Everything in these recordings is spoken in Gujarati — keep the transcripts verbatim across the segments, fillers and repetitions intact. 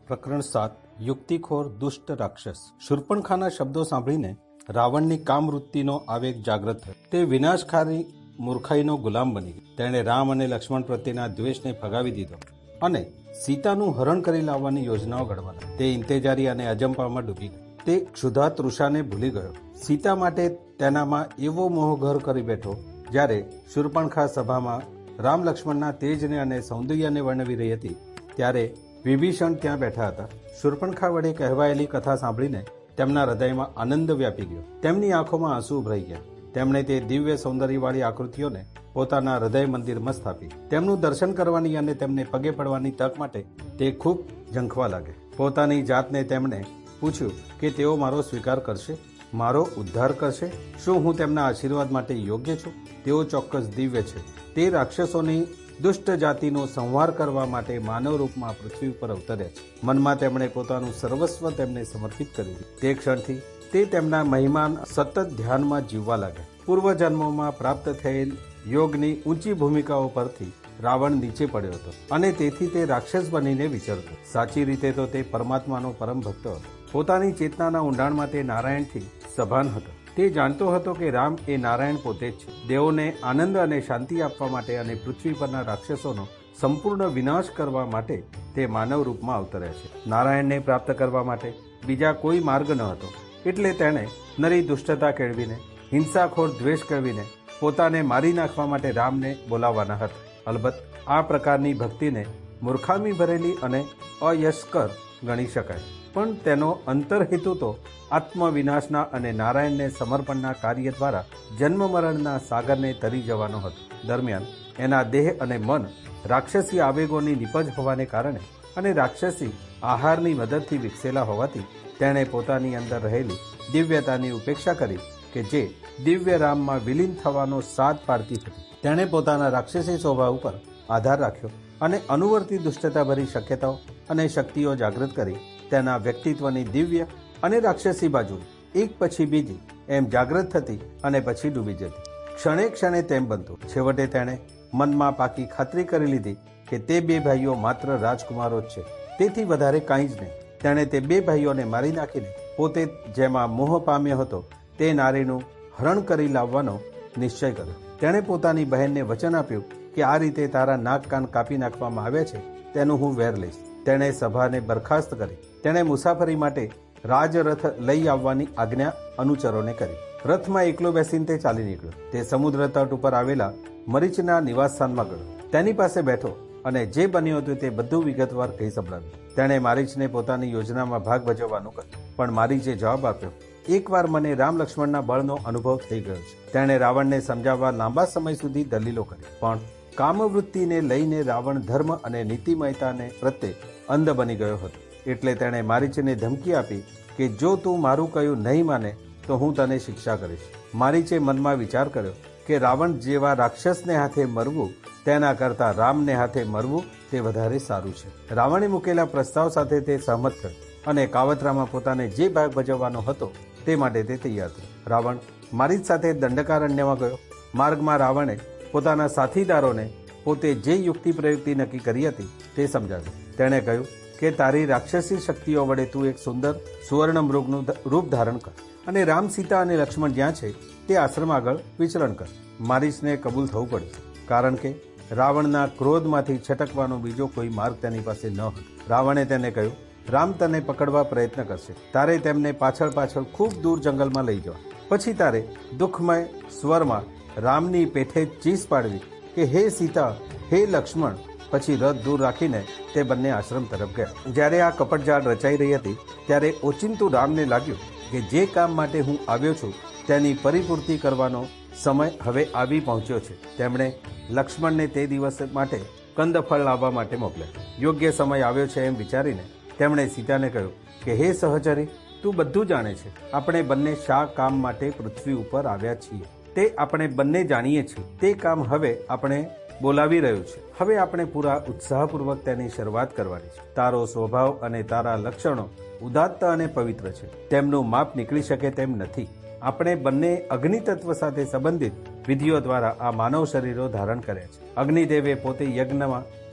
પ્રકરણ સાત યુક્તિખોર દુષ્ટ રાક્ષસ। શૂર્પણખાના શબ્દો સાંભળીને રાવણની કામવૃત્તિનો આવેગ જાગૃત થયો। તે વિનાશકારી મૂર્ખાઈનો ગુલામ બની ગયો। તેણે રામ અને લક્ષ્મણ પ્રત્યેના દ્વેષને ફગાવી દીધો અને સીતાનું હરણ કરી લાવવાની યોજનાઓ ઘડવા લાગ્યો। તે ઇંતેજારી અને અજંપામાં ડૂબી ગયો। તે ક્ષુધા તૃષાને ભૂલી ગયો। સીતા માટે તેનામાં એવો મોહ ઘર કરી બેઠો। જ્યારે શૂર્પણખા સભામાં રામ લક્ષ્મણના તેજને અને સૌંદર્યને વર્ણવી રહી હતી ત્યારે વિભીષણ ત્યાં બેઠા હતા। શૂર્પણખા વડે કહેવાયેલી કથા સાંભળીને તેમના હૃદયમાં આનંદ વ્યાપી ગયો। તેમની આંખોમાં આંસુ ઉભરાઈ ગયા। તેમણે તે દિવ્ય સૌંદર્યવાળી આકૃતિઓને પોતાના હૃદય મંદિરમાં સ્થાપી। તેમનું દર્શન કરવાની અને તેમને પગે પડવાની તક માટે તે ખૂબ ઝંખવા લાગ્યા। પોતાની જાતને તેમણે પૂછ્યું કે તેઓ મારો સ્વીકાર કરશે, મારો ઉદ્ધાર કરશે? શું હું તેમના આશીર્વાદ માટે યોગ્ય છું? તેઓ ચોક્કસ દિવ્ય છે। તે રાક્ષસોની દુષ્ટ જાતિનો સંહાર કરવા માટે માનવ રૂપમાં પૃથ્વી ઉપર અવતર્યા છે। મનમાં તેમણે પોતાનું સર્વસ્વ તેમને સમર્પિત કર્યું। તે ક્ષણથી તે તેમના મહિમાન સતત ધ્યાનમાં જીવવા લાગ્યા। પૂર્વજન્મોમાં પ્રાપ્ત થયેલ યોગની ઊંચી ભૂમિકાઓ પરથી રાવણ નીચે પડ્યો હતો અને તેથી તે રાક્ષસ બનીને વિચરતો। સાચી રીતે તો તે પરમાત્માનો પરમ ભક્ત હતો। પોતાની ચેતનાના ઊંડાણમાં તે નારાયણથી સભાન હતો। તે જાણતો હતો કે રામ એ નારાયણ પોતે જ છે। દેવોને આનંદ અને શાંતિ આપવા માટે અને પૃથ્વી પરના રાક્ષસોનો સંપૂર્ણ વિનાશ કરવા માટે તે માનવ રૂપમાં અવતર્યા છે। નારાયણને પ્રાપ્ત કરવા માટે બીજા કોઈ માર્ગ ન હતો, એટલે તેણે નરી દુષ્ટતા કેળવીને, હિંસાખોર દ્વેષ કેળવીને પોતાને મારી નાખવા માટે રામને બોલાવવાના હતા। અલબત્ત આ પ્રકારની ભક્તિને મૂર્ખામી ભરેલી અને અયસ્કર ગણી શકાય, પણ તેનો અંતરહેતુ તો આત્મવિનાશના અને નારાયણને સમર્પણના કાર્ય દ્વારા જન્મ મરણના સાગરને તરી જવાનો હતો। દરમિયાન એના દેહ અને મન રાક્ષસી આવેગોની નિપજ હોવાને કારણે અને રાક્ષસી આહારની મદદથી વિકસેલા હોવાથી તેણે પોતાની અંદર રહેલી દિવ્યતાની ઉપેક્ષા કરી કે જે દિવ્ય રામમાં વિલીન થવાનો સાદ પાડતી હતી। તેણે પોતાના રાક્ષસી સ્વભાવ ઉપર આધાર રાખ્યો અને અનુવર્તી દુષ્ટતાભરી શક્યતાઓ અને શક્તિઓ જાગૃત કરી તેના વ્યક્તિત્વની દિવ્ય અને રાક્ષસી બાજુ એક પછી બીજી એમ જાગૃત થતી અને પછી ડૂબી જતી। ક્ષણે ક્ષણે તેમ બનતું। છેવટે તેણે મનમાં પાકી ખાતરી કરી લીધી કે તે બે ભાઈઓ માત્ર રાજકુમારો જ છે, તેથી વધારે કાંઈ જ નહીં। તેણે તે બે ભાઈઓને મારી નાખીને પોતે જેમાં મોહ પામ્યો હતો તે નારીનું હરણ કરી લાવવાનો નિશ્ચય કર્યો। તેણે પોતાની બહેનને વચન આપ્યું કે આ રીતે તારા નાક કાન કાપી નાખવામાં આવ્યા છે તેનું હું વેર લઈશ। તેણે સભાને બરખાસ્ત કરી। તેણે મુસાફરી માટે રાજરથ લઈ આવવાની આજ્ઞા અનુચરોને કરી। રથમાં એકલો બેસીને તે ચાલી નીકળ્યો। તે સમુદ્ર તટ ઉપર આવેલા મરીચના નિવાસસ્થાનમાં ગયો। તેની પાસે બેઠો અને જે બન્યું હતું તે બધું વિગતવાર કહી સંભળાવ્યું। તેણે મારીચને પોતાની યોજનામાં ભાગ ભજવવાનું કહ્યું, પણ મારીચે જવાબ આપ્યો, એકવાર મને રામ લક્ષ્મણના બળનો અનુભવ થઈ ગયો છે। તેણે રાવણને સમજાવવા લાંબા સમય સુધી દલીલો કરી, પણ કામવૃત્તિને લઈને રાવણ ધર્મ અને નીતિમયતાને પ્રત્યે અંધ બની ગયો હતો। એટલે તેણે મારીચને ધમકી આપી કે જો તું મારું કહ્યું નહીં માને તો હું તને શિક્ષા કરીશ। મારીચે મનમાં વિચાર કર્યો કે રાવણ જેવા રાક્ષસને હાથે મરવું તેના કરતાં રામને હાથે મરવું તે વધારે સારું છે। રાવણે મૂકેલા પ્રસ્તાવ સાથે તે સહમત થયો અને કાવતરામાં પોતાને જે ભાગ ભજવવાનો હતો તે માટે તે તૈયાર થયો। રાવણ મારીચ સાથે દંડકારણ્યમાં ગયો। માર્ગમાં રાવણે પોતાના સાથીદારોને પોતે જે યુક્તિ પ્રયુક્તિ નક્કી કરી હતી તે સમજાવ્યું। તેણે કહ્યું કે તારી રાક્ષસી શક્તિઓ વડે તું એક સુંદર સુવર્ણ મૃગનું રૂપ ધારણ કર અને રામ, સીતા અને લક્ષ્મણ જ્યાં છે તે આશ્રમ આગળ વિચરણ કર। મારીચને કબૂલ થવું પડ્યું, કારણ કે રાવણના ક્રોધમાંથી છટકવાનો બીજો કોઈ માર્ગ તેની પાસે ન હતો। રાવણે તેને કહ્યું, રામ તને પકડવા પ્રયત્ન કરશે, તારે તેમને પાછળ પાછળ ખૂબ દૂર જંગલમાં લઈ જવા, પછી તારે દુઃખમય સ્વરમાં રામની પેઠે ચીસ પાડવી કે હે સીતા, હે લક્ષ્મણ, પછી રથ દૂર રાખીને તે બંને આશ્રમ તરફ ગયા। જ્યારે આ કપટજાળ રચાઈ રહી હતી ત્યારે ઓચિંતું રામને લાગ્યું કે જે કામ માટે હું આવ્યો છું તેની પરિપૂર્તિ કરવાનો સમય હવે આવી પહોંચ્યો છે। તેમણે લક્ષ્મણને તે દિવસ માટે કંદફળ લાવવા માટે મોકલ્યા। યોગ્ય સમય આવ્યો છે એમ વિચારીને તેમણે સીતાને કહ્યું કે હે સહચરી, તું બધું જાણે છે, આપણે બંને શા કામ માટે પૃથ્વી ઉપર આવ્યા છીએ તે આપણે બંને જાણીએ છીએ। તે કામ હવે આપણે બોલાવી રહ્યું છે। હવે આપણે પૂરા ઉત્સાહપૂર્વક તેની શરૂઆત કરવાની છે। તારો સ્વભાવ અને તારા લક્ષણો ઉદાત્ત અને પવિત્ર છે, તેમનું માપ નીકળી શકે તેમ નથી। આપણે બંને અગ્નિ તત્વ સાથે સંબંધિત વિધિઓ દ્વારા આ માનવ શરીરો ધારણ કર્યા છે। અગ્નિદેવે પોતે યજ્ઞમાં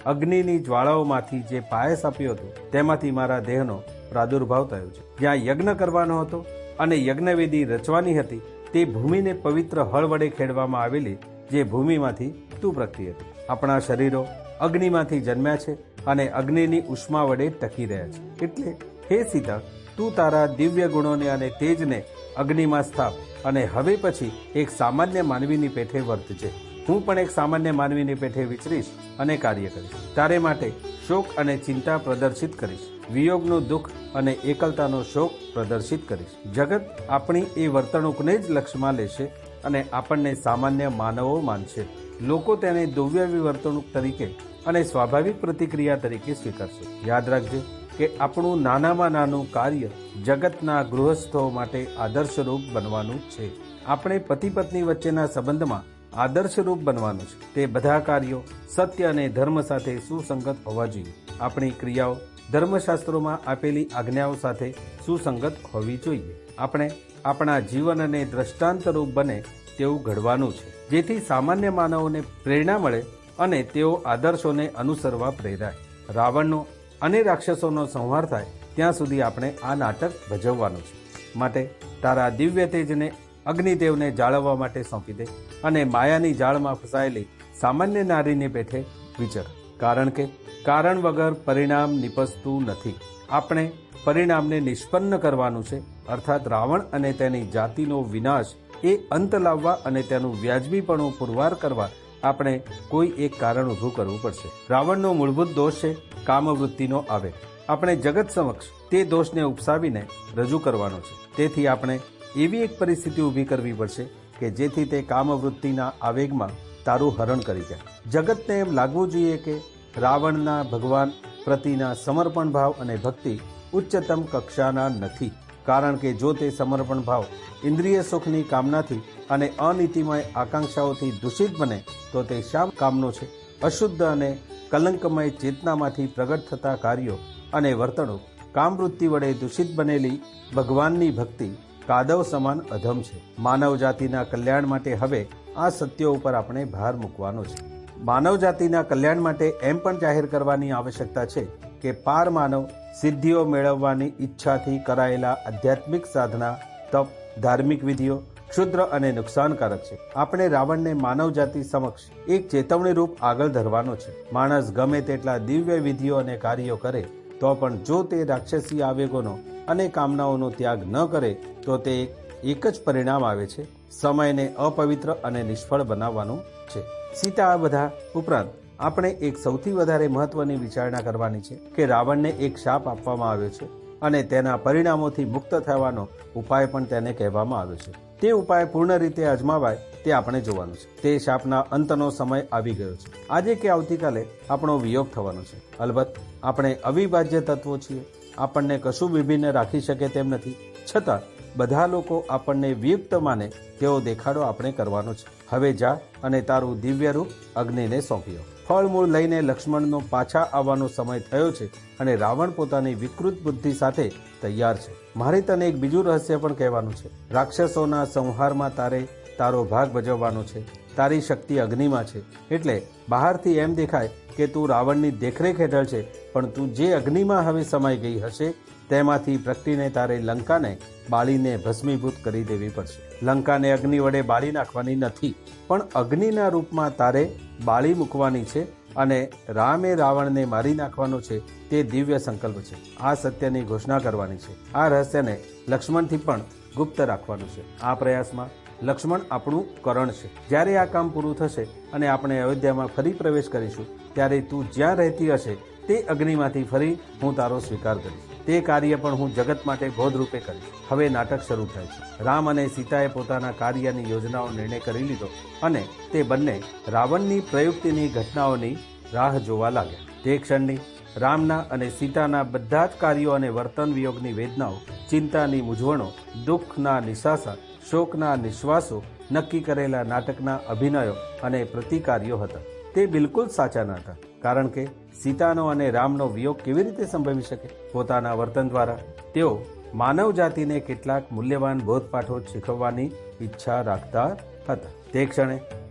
અગ્નિની જ્વાળાઓમાંથી જે પાયસ આપ્યો હતો તેમાંથી મારા દેહનો પ્રાદુર્ભાવ થયો છે. જ્યાં યજ્ઞ કરવાનો હતો અને યજ્ઞવેદી રચવાની હતી તે ભૂમિને પવિત્ર હળ વડે ખેડવામાં આવેલી જે ભૂમિમાંથી તું પ્રગટી હતી. આપણા શરીરો અગ્નિમાંથી જન્મ્યા છે અને અગ્નિની ઉષ્મા વડે ટકી રહ્યા છે. એટલે હે સીતા, તું તારા દિવ્ય ગુણોને અને તેજને અગ્નિમાં સ્થાપ અને હવે પછી એક સામાન્ય માનવીની પેઠે વર્તજે. હું પણ એક સામાન્ય માનવીની પેઠે વિચરીશ અને કાર્ય કરીશ. તારે માટે શોક અને ચિંતા પ્રદર્શિત કરીશ. વિયોગનું દુઃખ અને એકલતાનો શોક પ્રદર્શિત કરીશ. જગત આપણી એ વર્તણૂકને જ લક્ષ્યમાં લેશે અને આપણને સામાન્ય માનવો માનશે. લોકો તેને દુર્વ્યવી વર્તણૂક તરીકે અને સ્વાભાવિક પ્રતિક્રિયા તરીકે સ્વીકારશે. યાદ રાખજે કે આપણું નાનામાં નાનું કાર્ય જગતના ગૃહસ્થો માટે આદર્શરૂપ બનવાનું છે. આપણે પતિ પત્ની વચ્ચેના સંબંધમાં આદર્શરૂપ બનવાનું છે. તે બધા કાર્યો સત્ય અને ધર્મ સાથે સુસંગત હોવા જોઈએ. આપણી ક્રિયાઓ ધર્મશાસ્ત્રોમાં આપેલી આજ્ઞાઓ સાથે સુસંગત હોવી જોઈએ. આપણે આપણા જીવન અને દ્રષ્ટાંતરૂપ બને તેવું ઘડવાનું છે, જેથી સામાન્ય માનવોને પ્રેરણા મળે અને તેઓ આદર્શોને અનુસરવા પ્રેરાય. રાવણનો અને રાક્ષસોનો સંહાર થાય ત્યાં સુધી આપણે આ નાટક ભજવવાનું છે. માટે તારા દિવ્ય તેજને અગ્નિદેવને જાળવવા માટે સોંપી દે અને માયાની જાળમાં ફસાયેલી સામાન્ય નારીની પેઠે વિચર. કારણ કે કારણ વગર પરિણામ નિપજતું નથી. આપણે પરિણામને નિષ્પન્ન કરવાનું છે, અર્થાત રાવણ અને તેની જાતિનો વિનાશ એ અંત લાવવા અને તેનું વ્યાજબીપણું પુરવાર કરવા આપણે કોઈ એક કારણ ઊભું કરવું પડશે. રાવણનો મૂળભૂત દોષ છે કામવૃત્તિનો આવેગ. આપણે જગત સમક્ષ તે દોષને ઉપસાવીને રજૂ કરવાનો છે. તેથી આપણે એવી એક પરિસ્થિતિ ઊભી કરવી પડશે કે જેથી તે કામવૃત્તિના આવેગમાં તારું હરણ કરી જાય. જગતને એમ લાગવું જોઈએ કે રાવણના ભગવાન પ્રતિના સમર્પણ ભાવ અને ભક્તિ ઉચ્ચતમ કક્ષાના નથી. કારણ કે જો તે સમર્પણ ભાવ ઇન્દ્રિય સુખની કામનાથી અને અનીતિમય આકાંક્ષાઓથી દૂષિત બને તો તે શા કામનો છે? અશુદ્ધ અને કલંકમય ચેતનામાંથી પ્રગટ થતા કાર્યો અને વર્તણૂક કામવૃત્તિ વડે દૂષિત બનેલી ભગવાનની ભક્તિ કાદવ સમાન અધમ છે. માનવ જાતિના કલ્યાણ માટે હવે આ સત્યો ઉપર આપણે ભાર મૂકવાનો છે. માનવ જાતિના કલ્યાણ માટે એમ પણ જાહેર કરવાની આવશ્યકતા છે કે પાર માનવ સિદ્ધિઓ મેળવવાની ઈચ્છાથી કરાયેલા આધ્યાત્મિક સાધના, તપ, ધાર્મિક વિધિઓ ક્ષુદ્ર અને નુકસાનકારક છે. આપણે રાવણને માનવ જાતિ સમક્ષ એક ચેતવણી રૂપ આગળ ધરવાનો છે. માણસ ગમે તેટલા દિવ્ય વિધિઓ અને કાર્યો કરે તો પણ જો તે રાક્ષસી આવેગોનો અને કામનાઓનો ત્યાગ ન કરે તો તે એક જ પરિણામ આવે છે, સમયને અપવિત્ર અને નિષ્ફળ બનાવવાનું છે. સીતા આ બધા ઉપરાંત આપણે એક સૌથી વધારે મહત્વની વિચારણા કરવાની છે કે રાવણને એક શાપ આપવામાં આવ્યો છે અને તેના પરિણામોથી મુક્ત થવાનો ઉપાય પણ તેને કહેવામાં આવ્યો છે. તે ઉપાય પૂર્ણ રીતે અજમાવાય તે આપણે જોવાનું છે. તે શાપના અંતનો સમય આવી ગયો છે. આજે કે આવતીકાલે આપણો વિયોગ થવાનો છે. અલબત્ત આપણે અવિભાજ્ય તત્વો છીએ. આપણને કશું વિભિન્ન રાખી શકે તેમ નથી. છતાં બધા લોકો આપણને વિયુક્ત માને તેવો દેખાડો આપણે કરવાનો છે. હવે જા અને તારું દિવ્ય રૂપ અગ્નિને સોંપ્યો. ફળમૂળ લઈને લક્ષ્મણનો પાછા આવવાનો સમય થયો છે અને રાવણ પોતાની વિકૃત બુદ્ધિ સાથે તૈયાર છે. મારે તને એક બીજું રહસ્ય પણ કહેવાનું છે. રાક્ષસોના સંહારમાં તારે તારો ભાગ ભજવવાનો છે. તારી શક્તિ અગ્નિમાં છે. એટલે બહારથી એમ દેખાય કે તું રાવણની દેખરેખ હેઠળ છે, પણ તું જે અગ્નિમાં હવે સમાઈ ગઈ હશે તેમાંથી પ્રગટીને તારે લંકાને બાળીને ભસ્મીભૂત કરી દેવી પડશે. લંકાને અગ્નિ વડે બાળી નાખવાની નથી, પણ અગ્નિના રૂપમાં તારે બાળી મૂકવાની છે અને રામે રાવણને મારી નાખવાનો છે તે દિવ્ય સંકલ્પ છે. આ સત્યની ઘોષણા કરવાની છે. આ રહસ્યને લક્ષ્મણથી પણ ગુપ્ત રાખવાનું છે. આ પ્રયાસમાં લક્ષ્મણ આપણું કરણ છે. જ્યારે આ કામ પૂરું થશે અને આપણે અયોધ્યામાં ફરી પ્રવેશ કરીશું ત્યારે તું જ્યાં રહેતી હશે તે અગ્નિમાંથી ફરી હું તારો સ્વીકાર કરીશ. તે કાર્ય પણ હું જગત માટે બોધરૂપે કરીશ. હવે નાટક શરૂ થાય છે. રામ અને સીતાએ પોતાના કાર્યની યોજનાઓ નિર્ણય કરી લીધો અને તે બંને રાવણની પ્રયુક્તિની ઘટનાઓની રાહ જોવા લાગ્યા. તે ક્ષણની રામના અને સીતાના બધા જ કાર્યો અને વર્તન વિયોગની વેદનાઓ, ચિંતાની મૂંઝવણો, દુઃખના નિશાસા, શોકના નિશ્વાસો, નક્કી કરેલા નાટકના અભિનયો અને પ્રતિકાર્યો હતા. તે બિલકુલ સાચા ન હતા. કારણ કે સીતાનો અને રામનો વિયોગ કેવી રીતે સંભવી શકે? પોતાના વર્તન દ્વારા તેઓ માનવ જાતિને કેટલાક મૂલ્યવાન બોધપાઠો શીખવવાની ઈચ્છા રાખતા હતા. તે ક્ષણે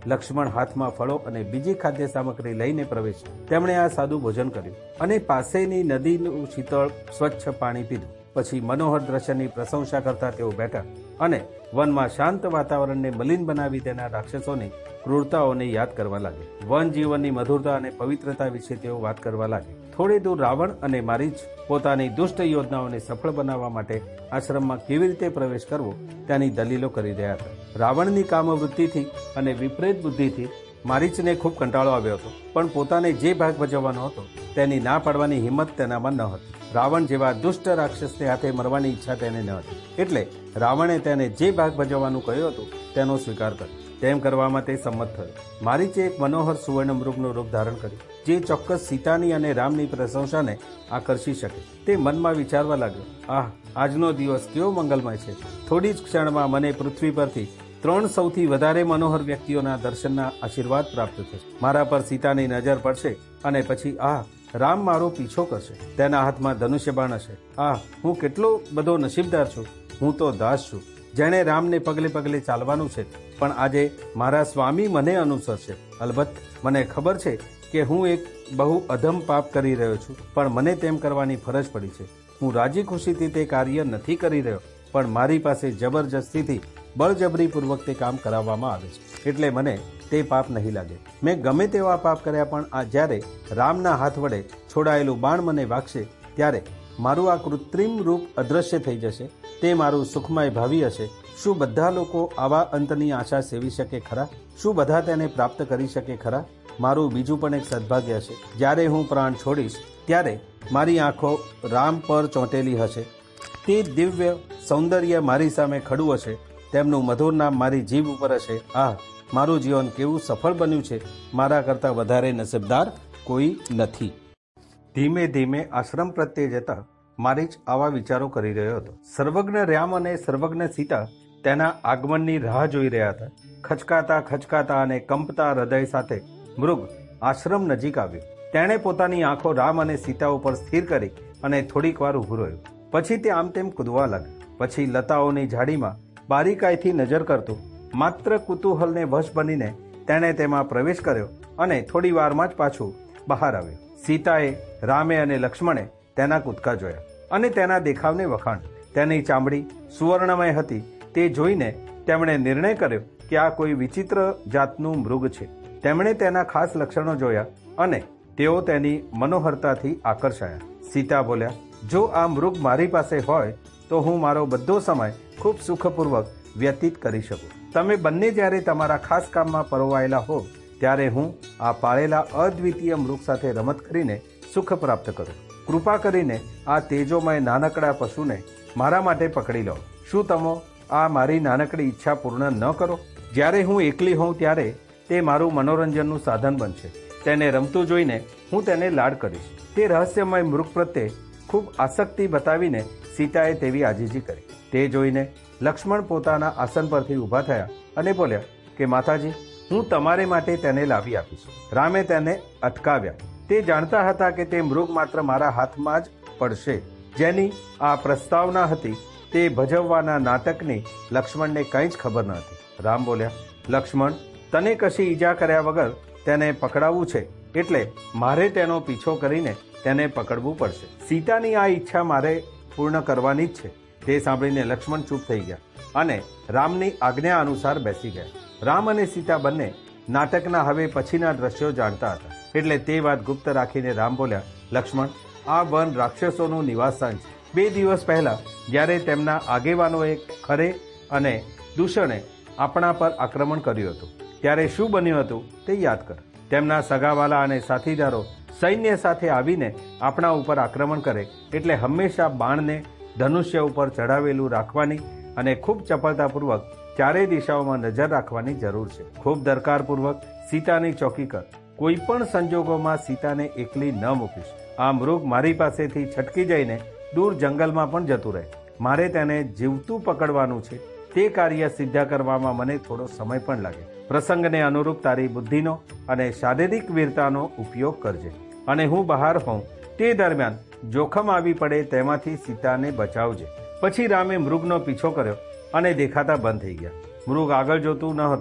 લક્ષ્મણ હાથમાં ફળો અને બીજી ખાદ્ય સામગ્રી લઈને પ્રવેશ્યા. તેમણે આ સાદું ભોજન કર્યું અને પાસેની નદીનું શીતળ સ્વચ્છ પાણી પીધું. પછી મનોહર દ્રશ્યની પ્રશંસા કરતા તેઓ બેઠા અને વનમાં શાંત વાતાવરણને મલિન બનાવી તેના રાક્ષસોની ક્રૂરતાઓને યાદ કરવા લાગે. વન જીવનની મધુરતા અને પવિત્રતા વિશે તેઓ વાત કરવા લાગે. થોડે દૂર રાવણ અને મારીચ પોતાની દુષ્ટ યોજનાઓને સફળ બનાવવા માટે આશ્રમમાં કેવી રીતે પ્રવેશ કરવો તેની દલીલો કરી રહ્યા હતા. રાવણની કામવૃત્તિથી અને વિપરીત બુદ્ધિથી મારીચને ખૂબ કંટાળો આવ્યો હતો, પણ પોતાને જે ભાગ ભજવવાનો હતો તેની ના પાડવાની હિંમત તેનામાં ન હતી. રાવણ જેવા દુષ્ટ રાક્ષસને હાથે મરવાની ઈચ્છા તેને ન હતી, એટલે રાવણે તેને જે ભાગ ભજવવાનું કહ્યું હતું તેનો સ્વીકાર કર્યો. તેમ કરવામાં તે સંમત થયો. મારીચે એક મનોહર સુવર્ણ મૃગનું રૂપ ધારણ કર્યું, જે ચોક્કસ સીતાની અને રામની પ્રશંસાને આકર્ષી શકે. તે મનમાં વિચારવા લાગ્યો, આહ, આજનો દિવસ કેવો મંગલમય છે. થોડી જ ક્ષણમાં મને પૃથ્વી પરથી ત્રણ સૌથી વધારે મનોહર વ્યક્તિઓના દર્શનના આશીર્વાદ પ્રાપ્ત થશે. મારા પર સીતાની નજર પડશે અને પછી આહ, રામ મારો પીછો કરશે. તેના હાથમાં ધનુષ્યબાણ હશે. આહ, હું કેટલો બધો નસીબદાર છું. હું તો દાસ છું, જેણે રામને પગલે પગલે ચાલવાનું છે, પણ આજે મારા સ્વામી મને અનુસરશે. અલબત્ત મને ખબર છે કે હું એક બહુ અધમ પાપ કરી રહ્યો છું, પણ મને તેમ કરવાની ફરજ પડી છે. હું રાજી ખુશીથી તે કાર્ય નથી કરી રહ્યો, પણ મારી પાસે જબરજસ્તીથી બળજબરીપૂર્વક તે કામ કરાવવામાં આવે છે, એટલે મને તે પાપ નહીં લાગે. મેં ગમે તેવા પાપ કર્યા, પણ આ જ્યારે રામના હાથ વડે છોડાયેલું બાણ મને વાગશે, ત્યારે મારું આ કૃત્રિમ રૂપ અદૃશ્ય થઈ જશે. તે મારું સુખમય ભાવિ હશે. શું બધા લોકો આવા અંતની આશા સેવી શકે ખરા? શું બધા તેને પ્રાપ્ત કરી શકે ખરા? મારું બીજું પણ એક સદભાગ્ય હશે. જ્યારે હું પ્રાણ છોડીશ ત્યારે મારી આંખો રામ પર ચોંટેલી હશે. તે દિવ્ય સૌંદર્ય મારી સામે ખડું હશે. તેમનું મધુર નામ મારી જીભ ઉપર હશે. આહ, મારું જીવન કેવું સફળ બન્યું છે. મારા કરતાં વધારે નસીબદાર કોઈ નથી. ધીમે ધીમે આશ્રમ પ્રત્યે જતા મારીચ આવા વિચારો કરી રહ્યો હતો. સર્વજ્ઞ રામ અને સર્વજ્ઞ સીતા તેના આગમનની રાહ જોઈ રહ્યા હતા. ખચકાતા ખચકાતા અને કંપતા હૃદય સાથે મૃગ આશ્રમ નજીક આવ્યો. તેણે પોતાની આંખો રામ અને સીતા ઉપર સ્થિર કરી અને થોડીક વાર ઊભું રહ્યું. પછી તે આમ તેમ કૂદવા લાગ્યો. પછી લતાઓની ઝાડીમાં બારીકાઈથી નજર કરતો માત્ર કુતૂહલને વશ બનીને તેણે તેમાં પ્રવેશ કર્યો અને થોડી વારમાં જ પાછું બહાર આવ્યો. સીતાએ, રામે અને લક્ષ્મણે તેના કૂદકા જોયા અને તેના દેખાવને વખાણ. તેની ચામડી સુવર્ણમય હતી. તે જોઈને તેમણે નિર્ણય કર્યો કે આ કોઈ વિચિત્ર જાતનું મૃગ છે. તેમણે તેના ખાસ લક્ષણો જોયા અને તેઓ તેની મનોહરતાથી આકર્ષાયા. સીતા બોલ્યા, જો આ મૃગ મારી પાસે હોય તો હું મારો બધો સમય ખૂબ સુખપૂર્વક વ્યતીત કરી શકું. તમે બંને જ્યારે તમારા ખાસ કામમાં પરોવાયેલા હો ત્યારે હું આ પાળેલા અદ્વિતીય મૃગ સાથે રમત કરીને સુખ પ્રાપ્ત કરું. કૃપા કરીને આ તેજોમય નાનકડા પશુને મારા માટે પકડી લો. શું તમે આ મારી નાનકડી ઈચ્છા પૂર્ણ ન કરો? જ્યારે હું એકલી હોઉં ત્યારે તે મારું મનોરંજનનું સાધન બનશે. તેને રમતું જોઈને હું તેને લાડ કરીશ. તે રહસ્યમય મૃગ પ્રત્યે ખૂબ આસક્તિ બતાવીને સીતાએ તેવી આજીજી કરી. તે જોઈને લક્ષ્મણ પોતાના આસન પરથી ઊભા થયા અને બોલ્યા કે માતાજી, હું તમારે માટે તેને લાવી આપીશ. રામે તેને અટકાવ્યા. તે જાણતા હતા કે તે મૃગ માત્ર મારા હાથમાં જ પડશે. જેની આ પ્રસ્તાવના હતી તે ભજવવાના નાટકની લક્ષ્મણને કંઈ જ ખબર ન હતી. રામ બોલ્યા, લક્ષ્મણ, તને કશી ઈજા કર્યા વગર તેને પકડાવવું છે, એટલે મારે તેનો પીછો કરીને તેને પકડવું પડશે. સીતાની આ ઈચ્છા મારે પૂર્ણ કરવાની જ છે. તે સાંભળીને લક્ષ્મણ ચૂપ થઈ ગયા અને રામની આજ્ઞા અનુસાર બેસી ગયા. રામ અને સીતા બંને નાટકના હવે પછીના દ્રશ્યો જાણતા હતા, એટલે તે વાત ગુપ્ત રાખીને રામ બોલ્યા, લક્ષ્મણ, આ વન રાક્ષસોનું નિવાસસ્થાન છે. બે દિવસ પહેલા જ્યારે તેમના આગેવાનોએ ખરે અને દૂષણે આપણા પર આક્રમણ કર્યું હતું ત્યારે શું બન્યું હતું તે યાદ કર. તેમના સગાવાલા અને સાથીદારો સૈન્ય સાથે આવીને આપણા ઉપર આક્રમણ કરે એટલે હંમેશા બાણને ધનુષ્ય ઉપર ચઢાવેલું રાખવાની અને ખૂબ ચપળતાપૂર્વક ચારેય દિશાઓમાં નજર રાખવાની જરૂર છે. ખૂબ દરકારપૂર્વક સીતાની ચોકી કર. કોઈ પણ સંજોગોમાં સીતાને એકલી ન મૂકીશ. આ મૃગ મારી પાસેથી છટકી જઈને દૂર જંગલમાં પણ જતું રહે. મારે તેને જીવતું પકડવાનું છે. તે કાર્ય સિદ્ધ કરવામાં મને થોડો સમય પણ લાગે. પ્રસંગને અનુરૂપ તારી બુદ્ધિનો અને શારીરિક વીરતાનો ઉપયોગ કરજે અને હું બહાર હોઉં તે દરમિયાન જોખમ આવી પડે તેમાંથી સીતાને બચાવજે. પછી રામે મૃગનો પીછો કર્યો અને દેખાતા બંધ થઈ ગયા. મૃગ આગળ જોતું ન હતું